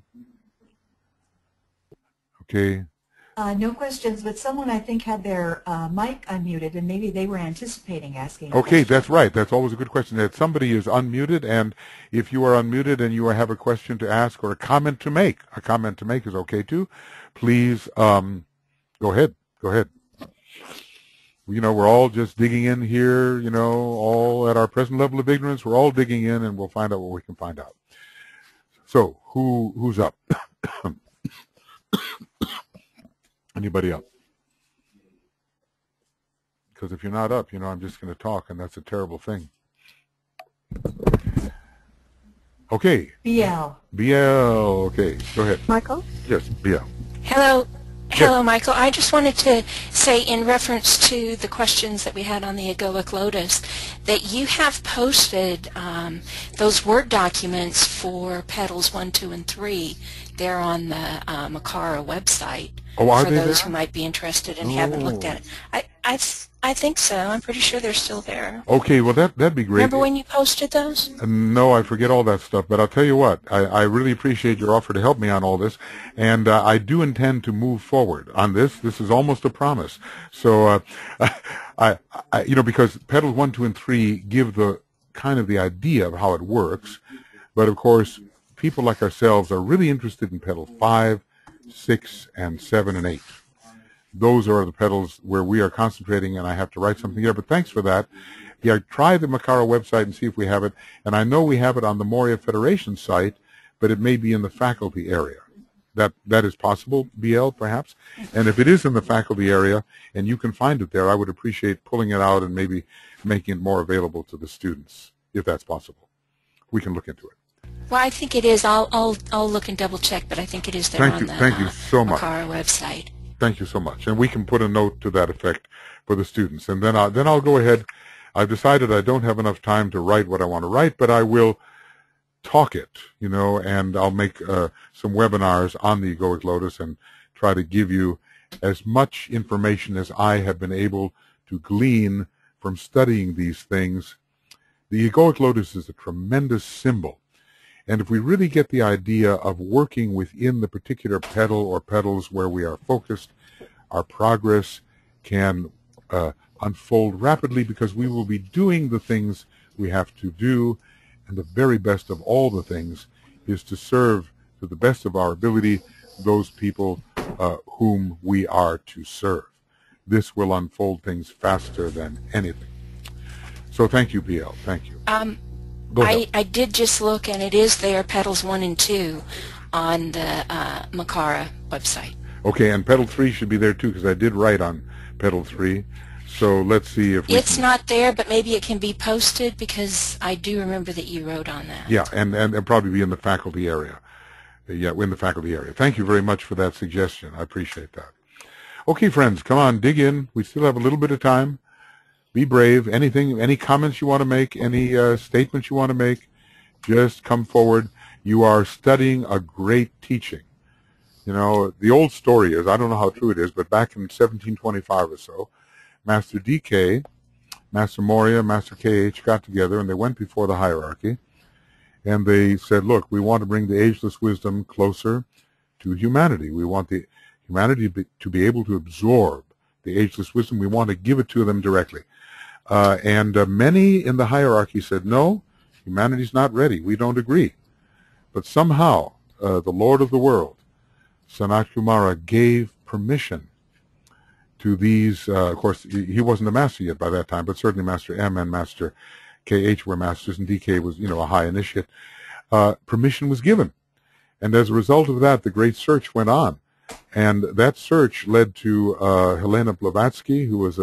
Okay. No questions, but someone I think had their mic unmuted, and maybe they were anticipating asking. Okay, that's right. That's always a good question. That somebody is unmuted, and if you are unmuted and you have a question to ask or a comment to make is okay too. Please go ahead. Go ahead. You know, we're all just digging in here. You know, all at our present level of ignorance, we're all digging in, and we'll find out what we can find out. So, who's up? Anybody up? Because if you're not up, you know, I'm just going to talk, and that's a terrible thing. Okay. BL. Okay, go ahead. Michael? Yes, BL. Hello, Michael. I just wanted to say, in reference to the questions that we had on the egoic lotus, that you have posted those Word documents for petals 1, 2, and 3 there on the Makara website. Oh, are for they those there? who might be interested and haven't looked at it. I think so. I'm pretty sure they're still there. Okay, well that'd be great. Remember when you posted those? No, I forget all that stuff, but I'll tell you what, I really appreciate your offer to help me on all this, and I do intend to move forward on this. This is almost a promise. So, I you know, because petals 1, 2, and 3 give the kind of the idea of how it works, but of course, people like ourselves are really interested in petal 5, 6, and 7, and 8. Those are the petals where we are concentrating, and I have to write something here, but thanks for that. Yeah, try the Makara website and see if we have it. And I know we have it on the Moria Federation site, but it may be in the faculty area. That is possible, BL, perhaps. And if it is in the faculty area and you can find it there, I would appreciate pulling it out and maybe making it more available to the students, if that's possible. We can look into it. Well, I think it is. I'll look and double check, but I think it is there on the Thank you so much. Makara website. Thank you so much. And we can put a note to that effect for the students. And then I'll go ahead. I've decided I don't have enough time to write what I want to write, but I will talk it, you know, and I'll make some webinars on the egoic lotus and try to give you as much information as I have been able to glean from studying these things. The egoic lotus is a tremendous symbol. And if we really get the idea of working within the particular petal or petals where we are focused, our progress can unfold rapidly because we will be doing the things we have to do. And the very best of all the things is to serve to the best of our ability those people whom we are to serve. This will unfold things faster than anything. So thank you, BL. Thank you. I did just look, and it is there, petals 1 and 2, on the Makara website. Okay, and petal 3 should be there too, because I did write on petal 3. So let's see if it's not there, but maybe it can be posted, because I do remember that you wrote on that. Yeah, and it'll probably be in the faculty area. Yeah, in the faculty area. Thank you very much for that suggestion. I appreciate that. Okay, friends, come on, dig in. We still have a little bit of time. Be brave. Anything, any comments you want to make, any statements you want to make, just come forward. You are studying a great teaching. You know, the old story is, I don't know how true it is, but back in 1725 or so, Master DK Master Moria, Master K.H. got together and they went before the hierarchy and they said, look, we want to bring the ageless wisdom closer to humanity. We want the humanity to be able to absorb the ageless wisdom. We want to give it to them directly. And many in the hierarchy said, no, humanity's not ready. We don't agree. But somehow the Lord of the world, Sanat Kumara, gave permission to these, of course, he wasn't a master yet by that time, but certainly Master M and Master K.H. were masters, and DK was, a high initiate. Permission was given. And as a result of that, the great search went on. And that search led to Helena Blavatsky, who was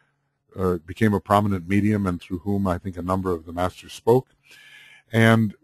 became a prominent medium and through whom I think a number of the masters spoke. And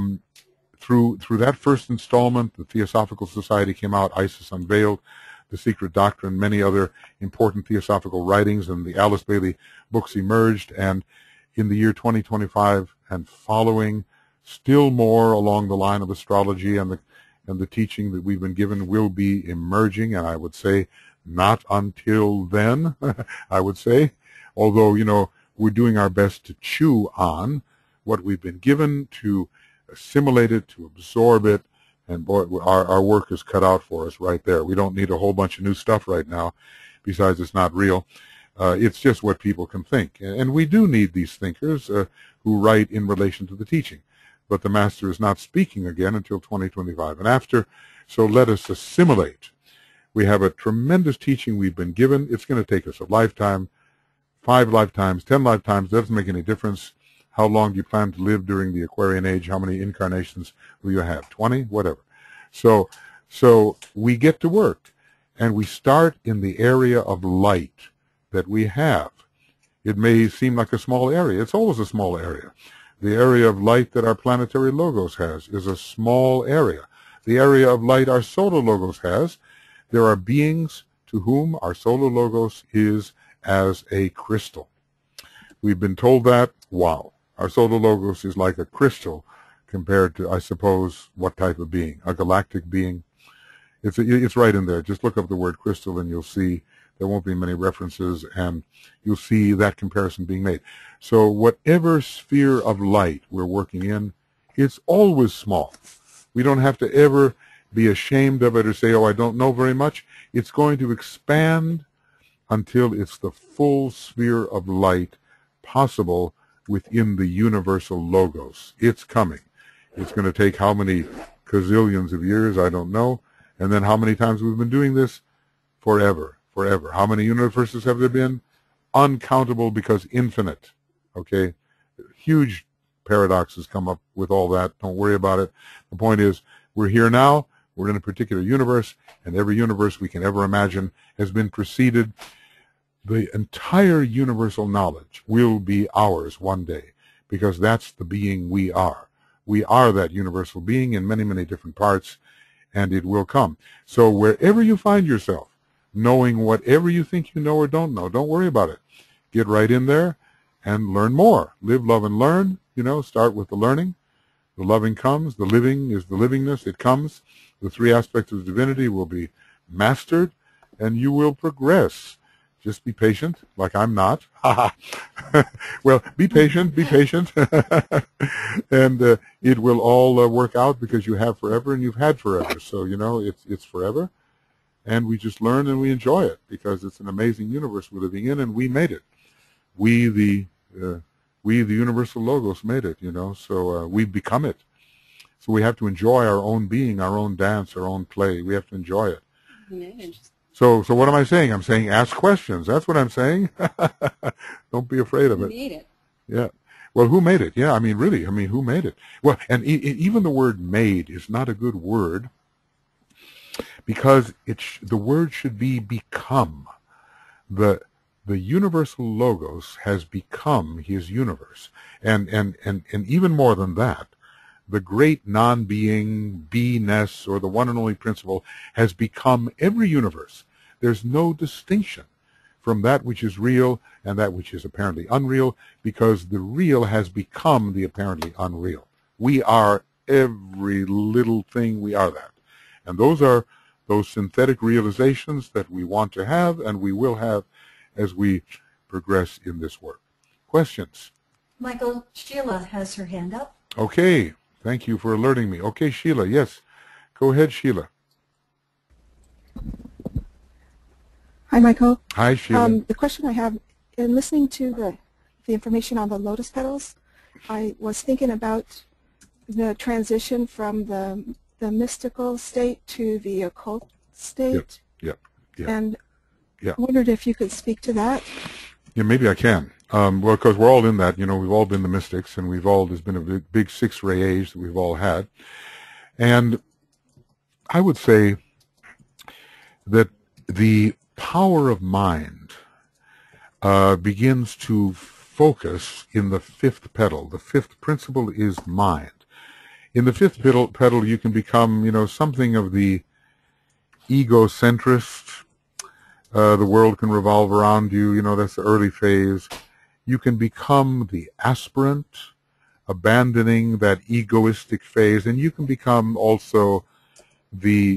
through that first installment, the Theosophical Society came out, Isis Unveiled, The Secret Doctrine, many other important theosophical writings, and the Alice Bailey books emerged. And in the year 2025 and following, still more along the line of astrology and the teaching that we've been given will be emerging, and I would say not until then, I would say, although, we're doing our best to chew on what we've been given, to assimilate it, to absorb it, and boy, our work is cut out for us right there. We don't need a whole bunch of new stuff right now, besides it's not real. It's just what people can think. And we do need these thinkers who write in relation to the teaching. But the Master is not speaking again until 2025 and after, so let us assimilate. We have a tremendous teaching we've been given. It's going to take us a lifetime, 5 lifetimes, 10 lifetimes, doesn't make any difference. How long do you plan to live during the Aquarian age? How many incarnations will you have? 20? Whatever. So we get to work, and we start in the area of light that we have. It may seem like a small area. It's always a small area. The area of light that our planetary logos has is a small area. The area of light our solar logos has, there are beings to whom our solar logos is as a crystal. We've been told that, wow, our solar logos is like a crystal compared to, I suppose, what type of being? A galactic being? It's right in there. Just look up the word crystal and you'll see there won't be many references, and you'll see that comparison being made. So whatever sphere of light we're working in, it's always small. We don't have to ever be ashamed of it or say, oh, I don't know very much. It's going to expand until it's the full sphere of light possible within the universal logos. It's coming. It's going to take how many gazillions of years, I don't know. And then how many times we've been doing this? Forever. Forever. How many universes have there been? Uncountable, because infinite. Okay? Huge paradoxes come up with all that. Don't worry about it. The point is, we're here now. We're in a particular universe, and every universe we can ever imagine has been preceded. The entire universal knowledge will be ours one day, because that's the being we are. We are that universal being in many, many different parts, and it will come. So wherever you find yourself, knowing whatever you think you know or don't know, don't worry about it. Get right in there and learn more. Live, love, and learn. Start with the learning. The loving comes. The living is the livingness. It comes. The 3 aspects of divinity will be mastered, and you will progress. Just be patient, like I'm not. Well, be patient, and it will all work out, because you have forever and you've had forever. So, it's forever. And we just learn and we enjoy it, because it's an amazing universe we're living in, and we made it. We, the universal logos, made it, so we've become it. So we have to enjoy our own being, our own dance, our own play. We have to enjoy it. Yeah, so what am I saying? I'm saying ask questions. That's what I'm saying. Don't be afraid of it. made it. Yeah. Well, who made it? Yeah, I mean, really, who made it? Well, and even the word made is not a good word, because the word should be become. The universal logos has become his universe. And even more than that, the great non-being, beingness, or the one and only principle has become every universe. There's no distinction from that which is real and that which is apparently unreal, because the real has become the apparently unreal. We are every little thing, we are that. And those are those synthetic realizations that we want to have and we will have as we progress in this work. questions? Michael, Sheila has her hand up. Okay, thank you for alerting me. Okay, Sheila, yes. Go ahead, Sheila. Hi, Michael. Hi, Sheila. The question I have, in listening to the information on the lotus petals, I was thinking about the transition from the mystical state to the occult state. Yep. And Yep. wondered if you could speak to that. Yeah, maybe I can. Well, because we're all in that. You know, we've all been the mystics, and there's been a big six-ray age that we've all had. And I would say that the power of mind begins to focus in the fifth petal. The fifth principle is mind. In the fifth petal, you can become, something of the egocentrist. The world can revolve around you. That's the early phase. You can become the aspirant, abandoning that egoistic phase, and you can become also the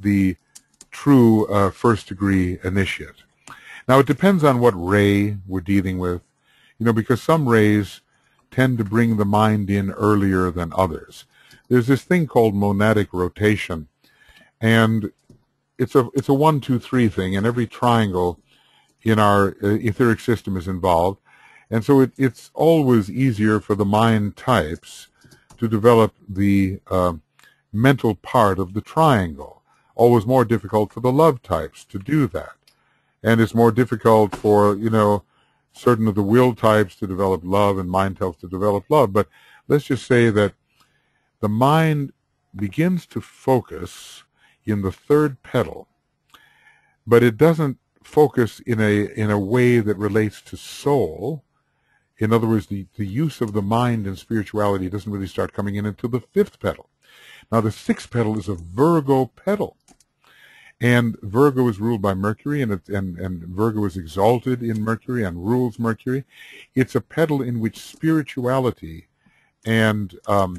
true first-degree initiate. Now, it depends on what ray we're dealing with, because some rays tend to bring the mind in earlier than others. There's this thing called monadic rotation, and it's a 1, 2, 3 thing, and every triangle in our etheric system is involved. And so it's always easier for the mind types to develop the mental part of the triangle. Always more difficult for the love types to do that. And it's more difficult for, certain of the will types to develop love and mind types to develop love. But let's just say that the mind begins to focus in the third petal, but it doesn't focus in a way that relates to soul. In other words, the use of the mind in spirituality doesn't really start coming in until the fifth petal. Now, the sixth petal is a Virgo petal, and Virgo is ruled by Mercury, and Virgo is exalted in Mercury and rules Mercury. It's a petal in which spirituality and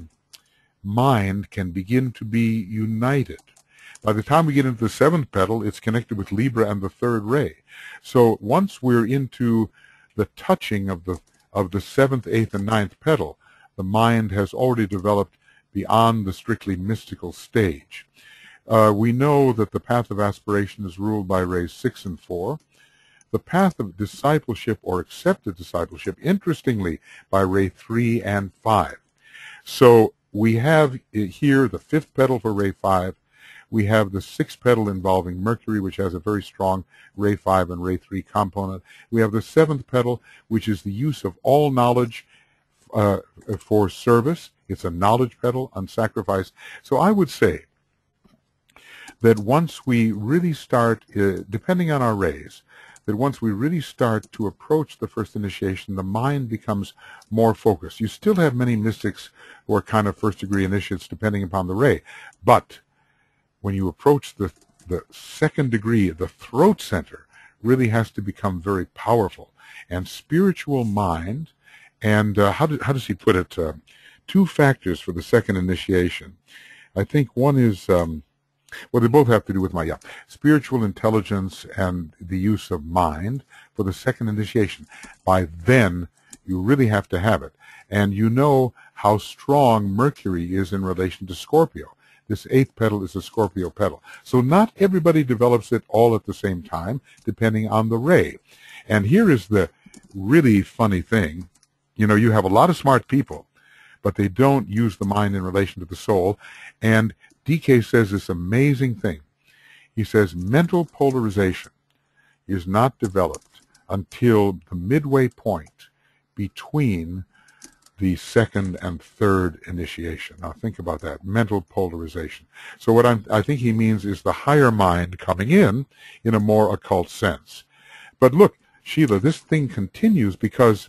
mind can begin to be united. By the time we get into the seventh petal, it's connected with Libra and the third ray. So once we're into the touching of the seventh, eighth, and ninth petal, the mind has already developed beyond the strictly mystical stage. We know that the path of aspiration is ruled by rays 6 and 4. The path of discipleship or accepted discipleship, interestingly, by ray 3 and 5. So we have here the fifth petal for ray 5. We have the sixth petal involving Mercury, which has a very strong ray 5 and ray 3 component. We have the seventh petal, which is the use of all knowledge for service. It's a knowledge petal on sacrifice. So I would say that once we really start, depending on our rays, that once we really start to approach the first initiation, the mind becomes more focused. You still have many mystics who are kind of first-degree initiates, depending upon the ray. But when you approach the second degree, the throat center really has to become very powerful. And spiritual mind, and how does he put it? 2 factors for the second initiation. I think one is, well, they both have to do with spiritual intelligence and the use of mind for the second initiation. By then, you really have to have it. And you know how strong Mercury is in relation to Scorpio. This eighth petal is a Scorpio petal. So not everybody develops it all at the same time, depending on the ray. And here is the really funny thing. You have a lot of smart people, but they don't use the mind in relation to the soul. And DK says this amazing thing. He says mental polarization is not developed until the midway point between the second and third initiation. Now think about that, mental polarization. So what I think he means is the higher mind coming in a more occult sense. But look, Sheila, this thing continues because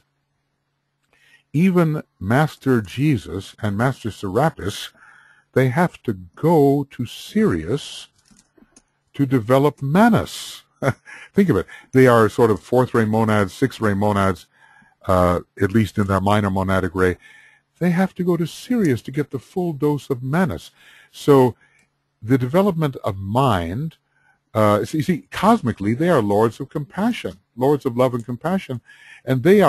even Master Jesus and Master Serapis, they have to go to Sirius to develop Manas. Think of it. They are sort of fourth-ray monads, sixth-ray monads, at least in their minor monadic ray. They have to go to Sirius to get the full dose of Manas. So the development of mind, you see, cosmically, they are lords of compassion, lords of love and compassion, and they are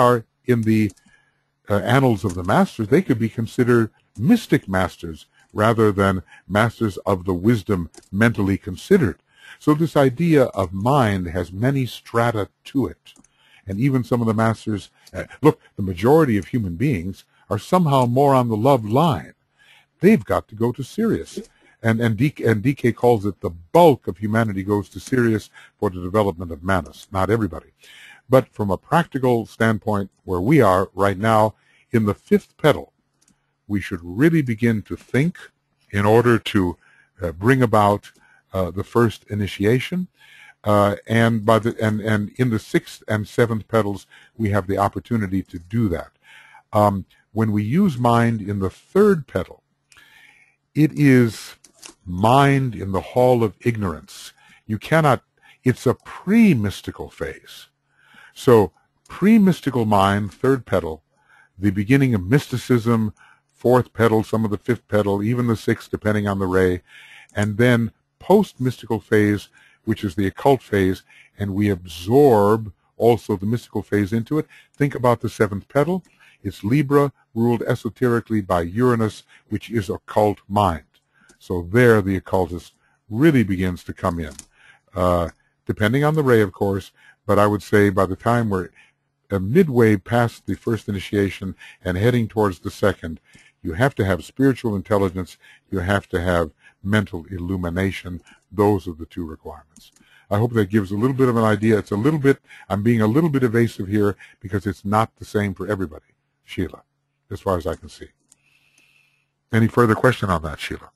in the annals of the masters, they could be considered mystic masters rather than masters of the wisdom mentally considered. So this idea of mind has many strata to it. And even some of the masters, look, the majority of human beings are somehow more on the love line. They've got to go to Sirius. And DK calls it the bulk of humanity goes to Sirius for the development of Manas. Not everybody. But from a practical standpoint, where we are right now, in the fifth petal, we should really begin to think in order to bring about the first initiation. And in the sixth and seventh petals, we have the opportunity to do that. When we use mind in the third petal, it is mind in the hall of ignorance. You cannot, it's a pre-mystical phase. So pre-mystical mind, third petal, the beginning of mysticism, fourth petal, some of the fifth petal, even the sixth, depending on the ray, and then post-mystical phase, which is the occult phase, and we absorb also the mystical phase into it. Think about the seventh petal. It's Libra, ruled esoterically by Uranus, which is occult mind. So there the occultist really begins to come in, depending on the ray, of course, but I would say by the time we're midway past the first initiation and heading towards the second, you have to have spiritual intelligence, you have to have mental illumination. Those are the two requirements. I hope that gives a little bit of an idea. It's a little bit, I'm being a little bit evasive here because it's not the same for everybody, Sheila, as far as I can see. Any further question on that, Sheila?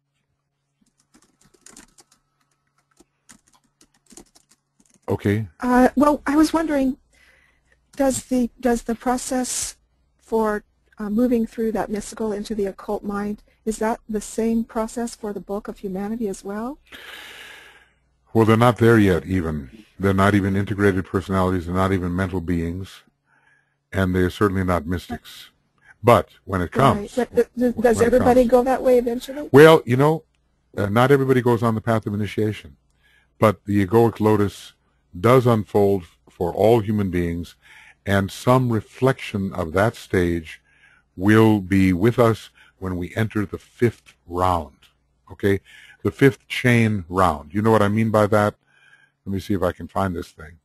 Okay. Well, I was wondering, does the process for moving through that mystical into the occult mind, is that the same process for the bulk of humanity as well? Well, they're not there yet even. They're not even integrated personalities. They're not even mental beings. And they're certainly not mystics. But when it comes... Right. But does everybody go that way eventually? Well, you know, not everybody goes on the path of initiation. But the egoic lotus does unfold for all human beings, and some reflection of that stage will be with us when we enter the fifth round, okay? The fifth chain round. You know what I mean by that? Let me see if I can find this thing.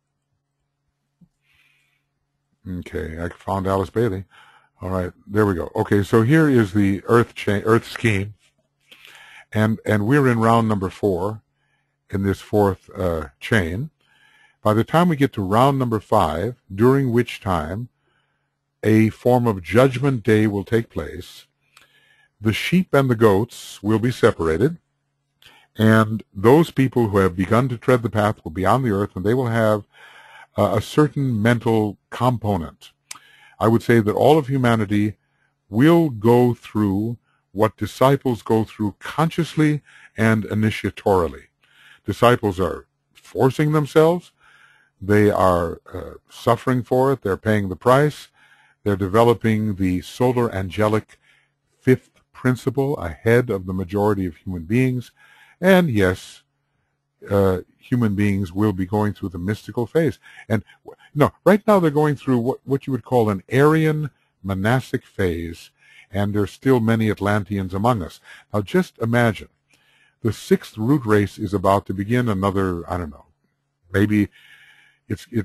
Okay, I found Alice Bailey. All right, there we go. Okay, so here is the Earth scheme, and we're in round number 4 in this fourth chain. By the time we get to round number 5, during which time a form of judgment day will take place, the sheep and the goats will be separated, and those people who have begun to tread the path will be on the earth, and they will have a certain mental component. I would say that all of humanity will go through what disciples go through consciously and initiatorily. Disciples are forcing themselves. They are suffering for it. They're paying the price. They're developing the solar angelic fifth principle ahead of the majority of human beings. And yes, human beings will be going through the mystical phase. And no, right now they're going through what you would call an Aryan monastic phase, and there's still many Atlanteans among us. Now just imagine, the sixth root race is about to begin another, I don't know, maybe it's going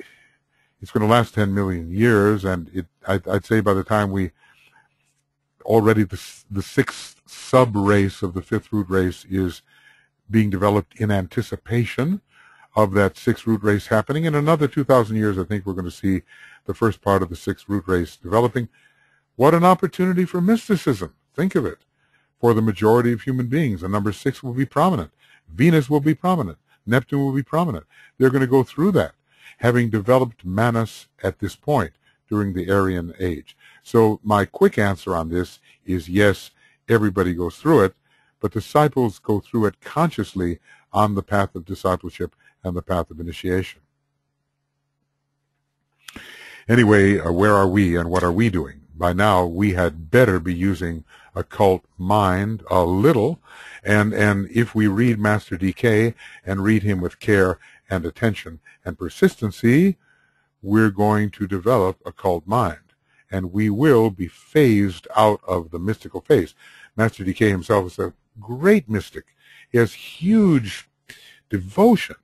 to last 10 million years, and I'd say by the time we already the sixth sub-race of the fifth root race is being developed in anticipation of that sixth root race happening. In another 2,000 years, I think we're going to see the first part of the sixth root race developing. What an opportunity for mysticism. Think of it. For the majority of human beings, the number 6 will be prominent. Venus will be prominent. Neptune will be prominent. They're going to go through that, having developed Manas at this point during the Aryan age. So my quick answer on this is yes, everybody goes through it, but disciples go through it consciously on the path of discipleship and the path of initiation. Anyway, where are we and what are we doing? By now, we had better be using occult mind a little, and if we read Master DK and read him with care and attention and persistency, we're going to develop a occult mind. And we will be phased out of the mystical phase. Master DK himself is a great mystic. He has huge devotion.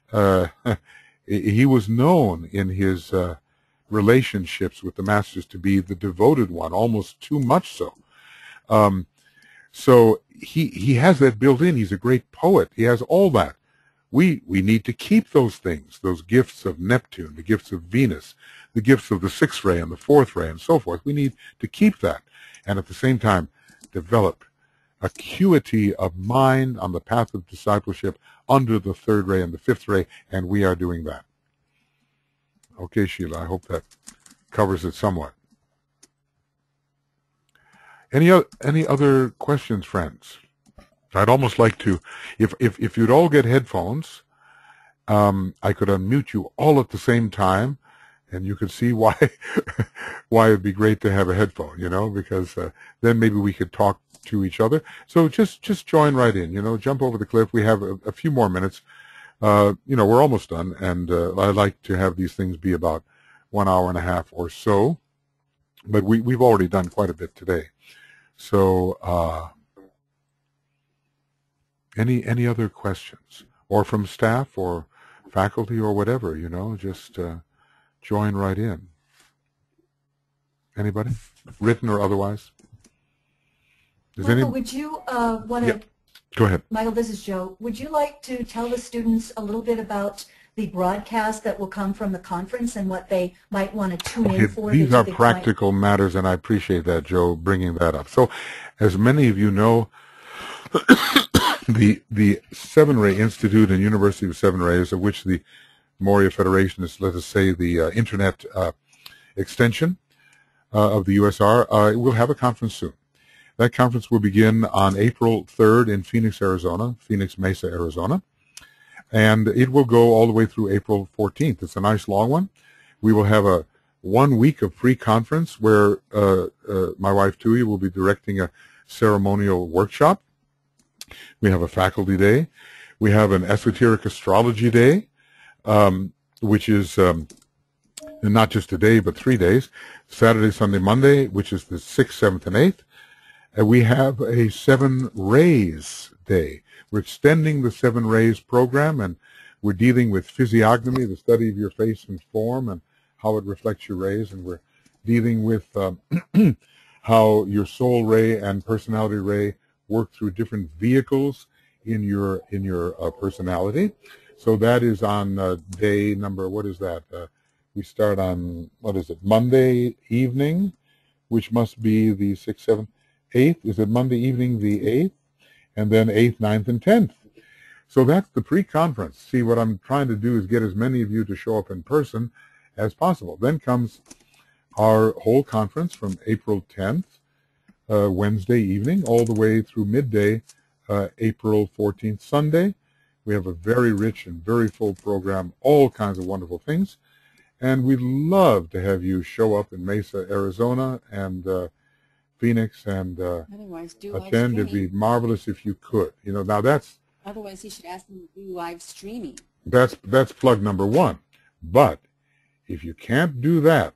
He was known in his relationships with the masters to be the devoted one, almost too much so. So he has that built in. He's a great poet. He has all that. We need to keep those things, those gifts of Neptune, the gifts of Venus, the gifts of the sixth ray and the fourth ray and so forth. We need to keep that. And at the same time, develop acuity of mind on the path of discipleship under the third ray and the fifth ray, and we are doing that. Okay, Sheila, I hope that covers it somewhat. Any other questions, friends? I'd almost like to, if you'd all get headphones, I could unmute you all at the same time, and you could see why why it'd be great to have a headphone, you know, because then maybe we could talk to each other. So just join right in, you know, jump over the cliff. We have a few more minutes. You know, we're almost done, and I like to have these things be about 1 hour and a half or so, but we've already done quite a bit today. So any other questions, or from staff or faculty or whatever, you know, just join right in. Anybody, written or otherwise? Michael, would you want to? Yeah. Go ahead. Michael, this is Joe. Would you like to tell the students a little bit about the broadcast that will come from the conference and what they might want to tune in for? These are practical matters, and I appreciate that, Joe, bringing that up. So, as many of you know, the Seven Ray Institute and University of Seven Rays, of which the Moria Federation is, let us say, the internet extension of the USR, will have a conference soon. That conference will begin on April 3rd in Phoenix, Arizona, Phoenix Mesa, Arizona, and it will go all the way through April 14th. It's a nice long one. We will have 1 week of pre-conference where my wife, Tui, will be directing a ceremonial workshop. We have a faculty day. We have an esoteric astrology day, which is not just a day, but 3 days, Saturday, Sunday, Monday, which is the 6th, 7th, and 8th. And we have a Seven Rays Day. We're extending the Seven Rays program, and we're dealing with physiognomy, the study of your face and form, and how it reflects your rays. And we're dealing with how your soul ray and personality ray work through different vehicles in your personality. So that is on day number, what is that? We start on, what is it, Monday evening, which must be the 6th, 7th, 8th. Is it Monday evening the 8th? And then 8th, 9th, and 10th. So that's the pre-conference. See, what I'm trying to do is get as many of you to show up in person as possible. Then comes our whole conference from April 10th, Wednesday evening, all the way through midday, April 14th, Sunday. We have a very rich and very full program, all kinds of wonderful things. And we'd love to have you show up in Mesa, Arizona, and Phoenix, and attend. It'd be marvelous if you could. You know, now that's... Otherwise, he should ask them to do live streaming. That's plug number one. But if you can't do that,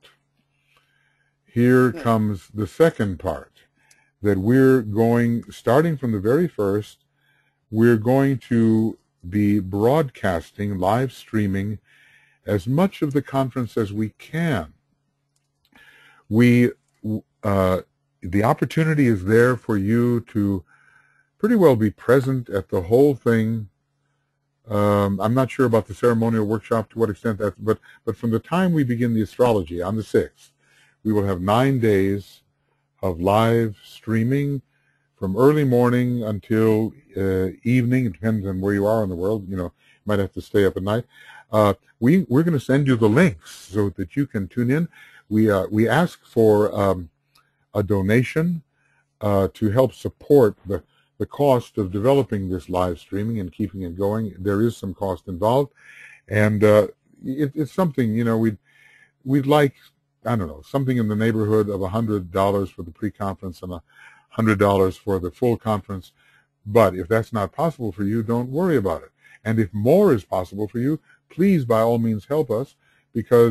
here comes the second part, that we're going, starting from the very first, we're going to be broadcasting, live streaming, as much of the conference as we can. The opportunity is there for you to pretty well be present at the whole thing. I'm not sure about the ceremonial workshop, to what extent that, but from the time we begin the astrology on the 6th, we will have 9 days of live streaming from early morning until evening. It depends on where you are in the world. You know, you might have to stay up at night. We're going to send you the links so that you can tune in. We ask for a donation to help support the cost of developing this live streaming and keeping it going. There is some cost involved, and it's something, you know, we'd like, I don't know, something in the neighborhood of $100 for the pre-conference and $100 for the full conference. But if that's not possible for you, don't worry about it. And if more is possible for you, please, by all means, help us, because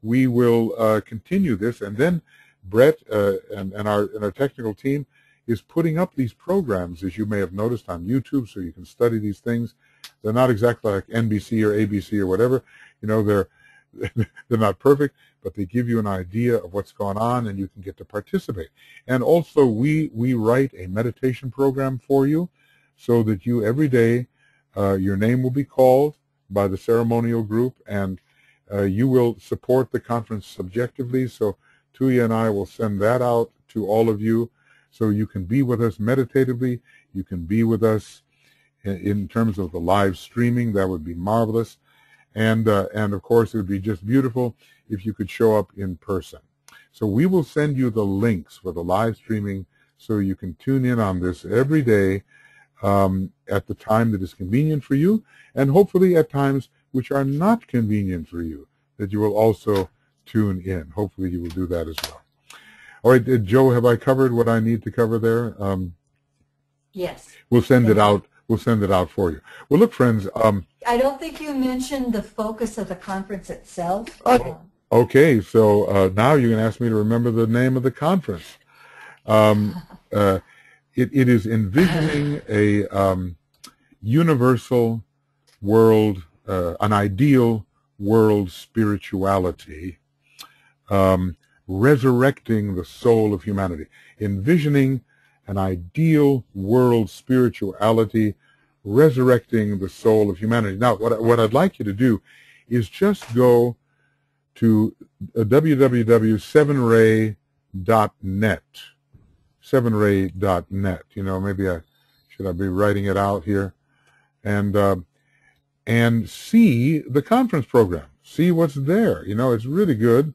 we will continue this, and then Brett and our technical team is putting up these programs, as you may have noticed, on YouTube, so you can study these things. They're not exactly like NBC or ABC or whatever. You know, they're not perfect, but they give you an idea of what's going on, and you can get to participate. And also, we write a meditation program for you, so that you every day, your name will be called by the ceremonial group, and you will support the conference subjectively. So Tuya and I will send that out to all of you, so you can be with us meditatively. You can be with us in terms of the live streaming. That would be marvelous. And of course, it would be just beautiful if you could show up in person. So we will send you the links for the live streaming, so you can tune in on this every day at the time that is convenient for you, and hopefully at times which are not convenient for you, that you will also tune in. Hopefully you will do that as well. All right, Joe, have I covered what I need to cover there? Yes. We'll send it out. We'll send it out for you. Well, look, friends. I don't think you mentioned the focus of the conference itself. Okay, so now you're going to ask me to remember the name of the conference. It is envisioning a universal world, an ideal world spirituality, resurrecting the soul of humanity, envisioning an ideal world spirituality, resurrecting the soul of humanity. Now, what I'd like you to do is just go to www.7ray.net, 7ray.net. You know, maybe should I be writing it out here? And see the conference program. See what's there. You know, it's really good.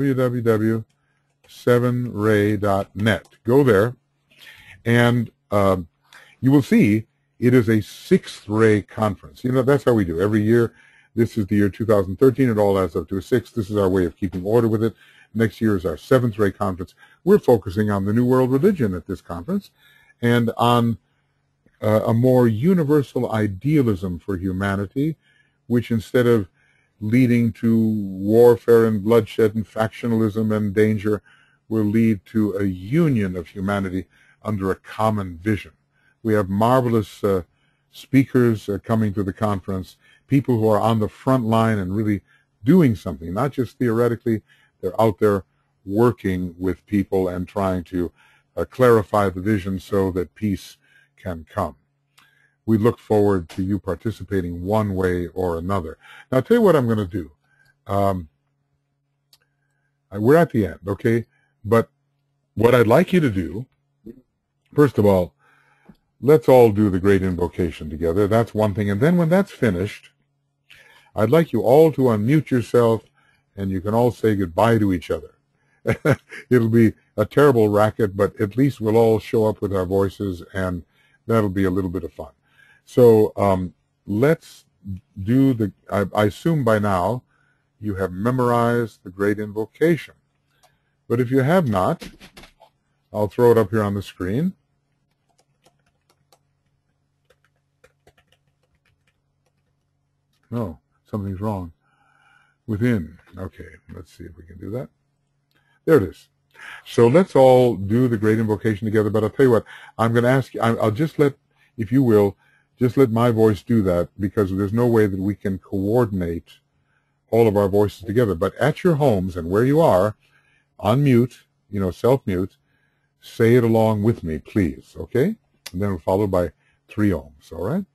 www.7ray.net. Go there, and you will see it is a 6th Ray conference. You know, that's how we do every year. This is the year 2013. It all adds up to a 6th. This is our way of keeping order with it. Next year is our 7th Ray conference. We're focusing on the New World Religion at this conference, and on a more universal idealism for humanity, which instead of leading to warfare and bloodshed and factionalism and danger, will lead to a union of humanity under a common vision. We have marvelous speakers coming to the conference, people who are on the front line and really doing something, not just theoretically. They're out there working with people and trying to clarify the vision so that peace can come. We look forward to you participating one way or another. Now, I'll tell you what I'm going to do. We're at the end, okay? But what I'd like you to do, first of all, let's all do the great invocation together. That's one thing. And then when that's finished, I'd like you all to unmute yourself, and you can all say goodbye to each other. It'll be a terrible racket, but at least we'll all show up with our voices, and that'll be a little bit of fun. So let's do the, I assume by now you have memorized the great invocation. But if you have not, I'll throw it up here on the screen. No, something's wrong. Within. Okay, let's see if we can do that. There it is. So let's all do the great invocation together. But I'll tell you what, I'm going to ask you, I'll just let, if you will, just let my voice do that, because there's no way that we can coordinate all of our voices together. But at your homes and where you are, on mute, you know, self-mute, say it along with me, please, okay? And then followed by 3 ohms, all right?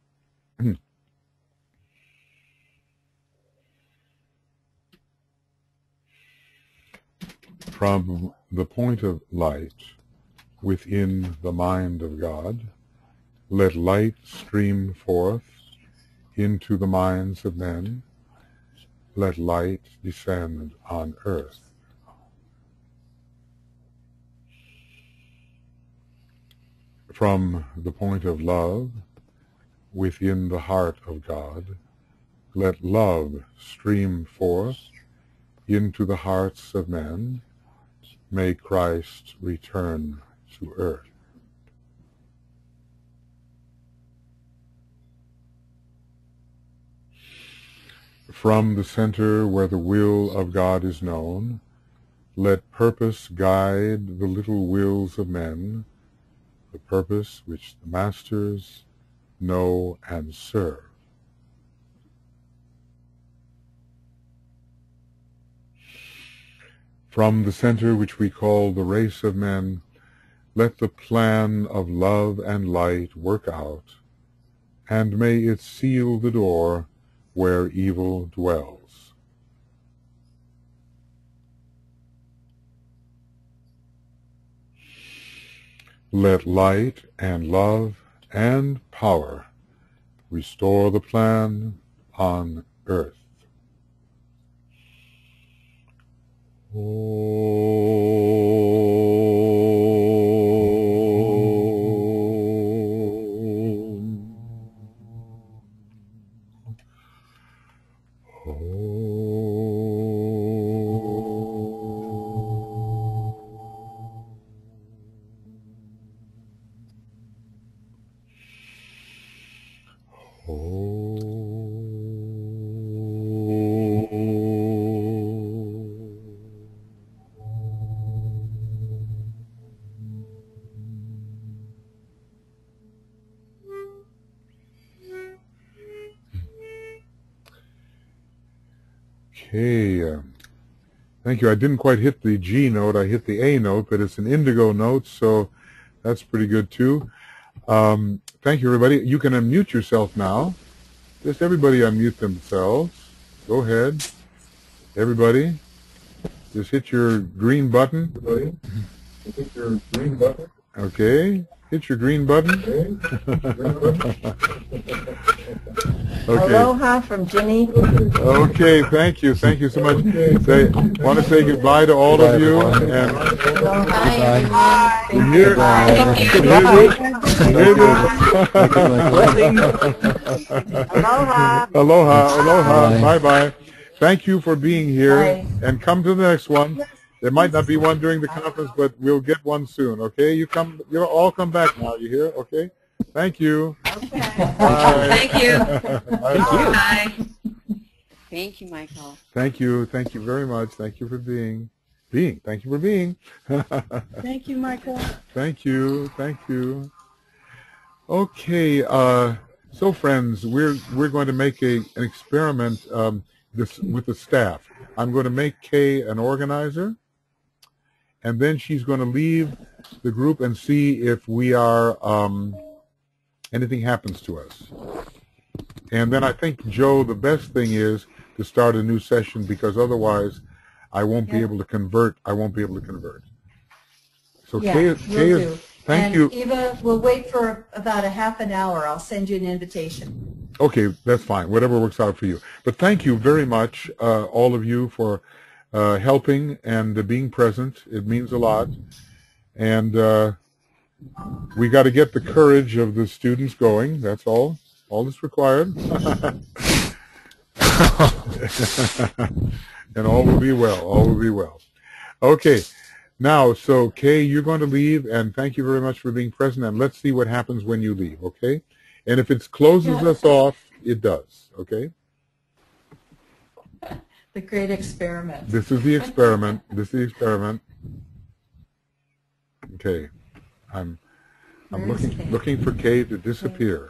From the point of light within the mind of God, let light stream forth into the minds of men. Let light descend on earth. From the point of love within the heart of God, let love stream forth into the hearts of men. May Christ return to earth. from the center where the will of God is known, let purpose guide the little wills of men, the purpose which the masters know and serve. From the center which we call the race of men, let the plan of love and light work out, and may it seal the door where evil dwells. Let light and love and power restore the plan on earth. Okay, thank you. I didn't quite hit the G note. I hit the A note, but it's an indigo note, so that's pretty good too. Thank you, everybody. You can unmute yourself now. Just everybody unmute themselves. Go ahead. Everybody, just hit your green button. Everybody, hit your green button. Okay, hit your green button. Okay. Aloha from Ginny. Okay, thank you so much. Want to say goodbye to all of you. And Bye. can you hear Aloha. Aloha. Bye-bye. Thank you for being here. Bye. And come to the next one. There might not be one during the conference, but we'll get one soon, okay? You'll all come back now, you hear? Okay? Thank you. Okay. Bye. Thank you. Bye. Bye. Thank you, Michael. Thank you very much. Thank you for being. Thank you for being. Thank you, Michael. Thank you. Okay, so friends, we're going to make an experiment with the staff. I'm going to make Kay an organizer, and then she's going to leave the group and see if we are anything happens to us. And then I think, Joe, the best thing is to start a new session, because otherwise I won't be able to convert. So Yeah, Kay will do. Thank you. Eva, we'll wait for about a half an hour. I'll send you an invitation. Okay, that's fine. Whatever works out for you. But thank you very much, all of you, for helping and being present. It means a lot. And we got to get the courage of the students going. That's all that's required. And all will be well. Okay. Now, so Kay, you're going to leave, and thank you very much for being present, and let's see what happens when you leave, okay? And if it closes us off, it does, okay? The great experiment. This is the experiment. Okay. I'm looking for Kay to disappear.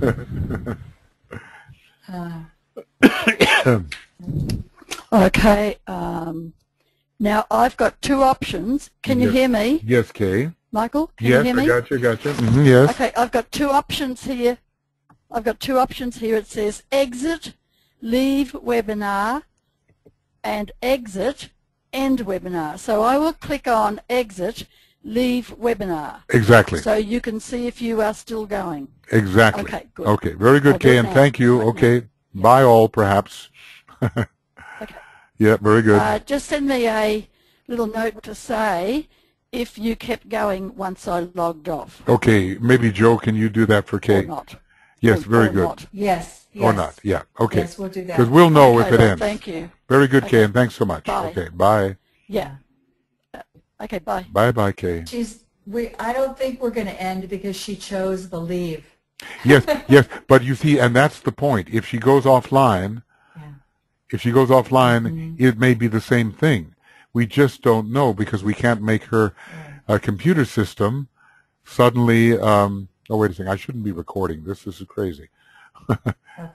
Okay. Now I've got two options. Can you hear me? Yes, Kay. Michael, can you hear me? Yes, I got you. Yes. Okay, I've got two options here. It says exit, leave webinar, and exit, end webinar. So I will click on exit, leave webinar. Exactly. So you can see if you are still going. Exactly. Okay, good. Okay, very good, I'll do Kay, it and now. thank you. Right Okay, now. bye all, perhaps. Okay. Yeah, very good. Just send me a little note to say if you kept going once I logged off. Okay, maybe Joe, can you do that for Kay? Or not. Yes, very or good. Not. Yes. Or not, yeah. Okay. Yes, we'll do that. Because we'll know Okay, if it well, ends. thank you. Very good, Kay, Okay. and thanks so much. Bye. Okay, bye. Yeah. Okay, bye. Bye-bye, Kay. I don't think we're going to end because she chose the leave. Yes, but you see, and that's the point. If she goes offline, if she goes offline, it may be the same thing. We just don't know because we can't make her computer system suddenly, oh, wait a second, I shouldn't be recording this. This is crazy. Okay.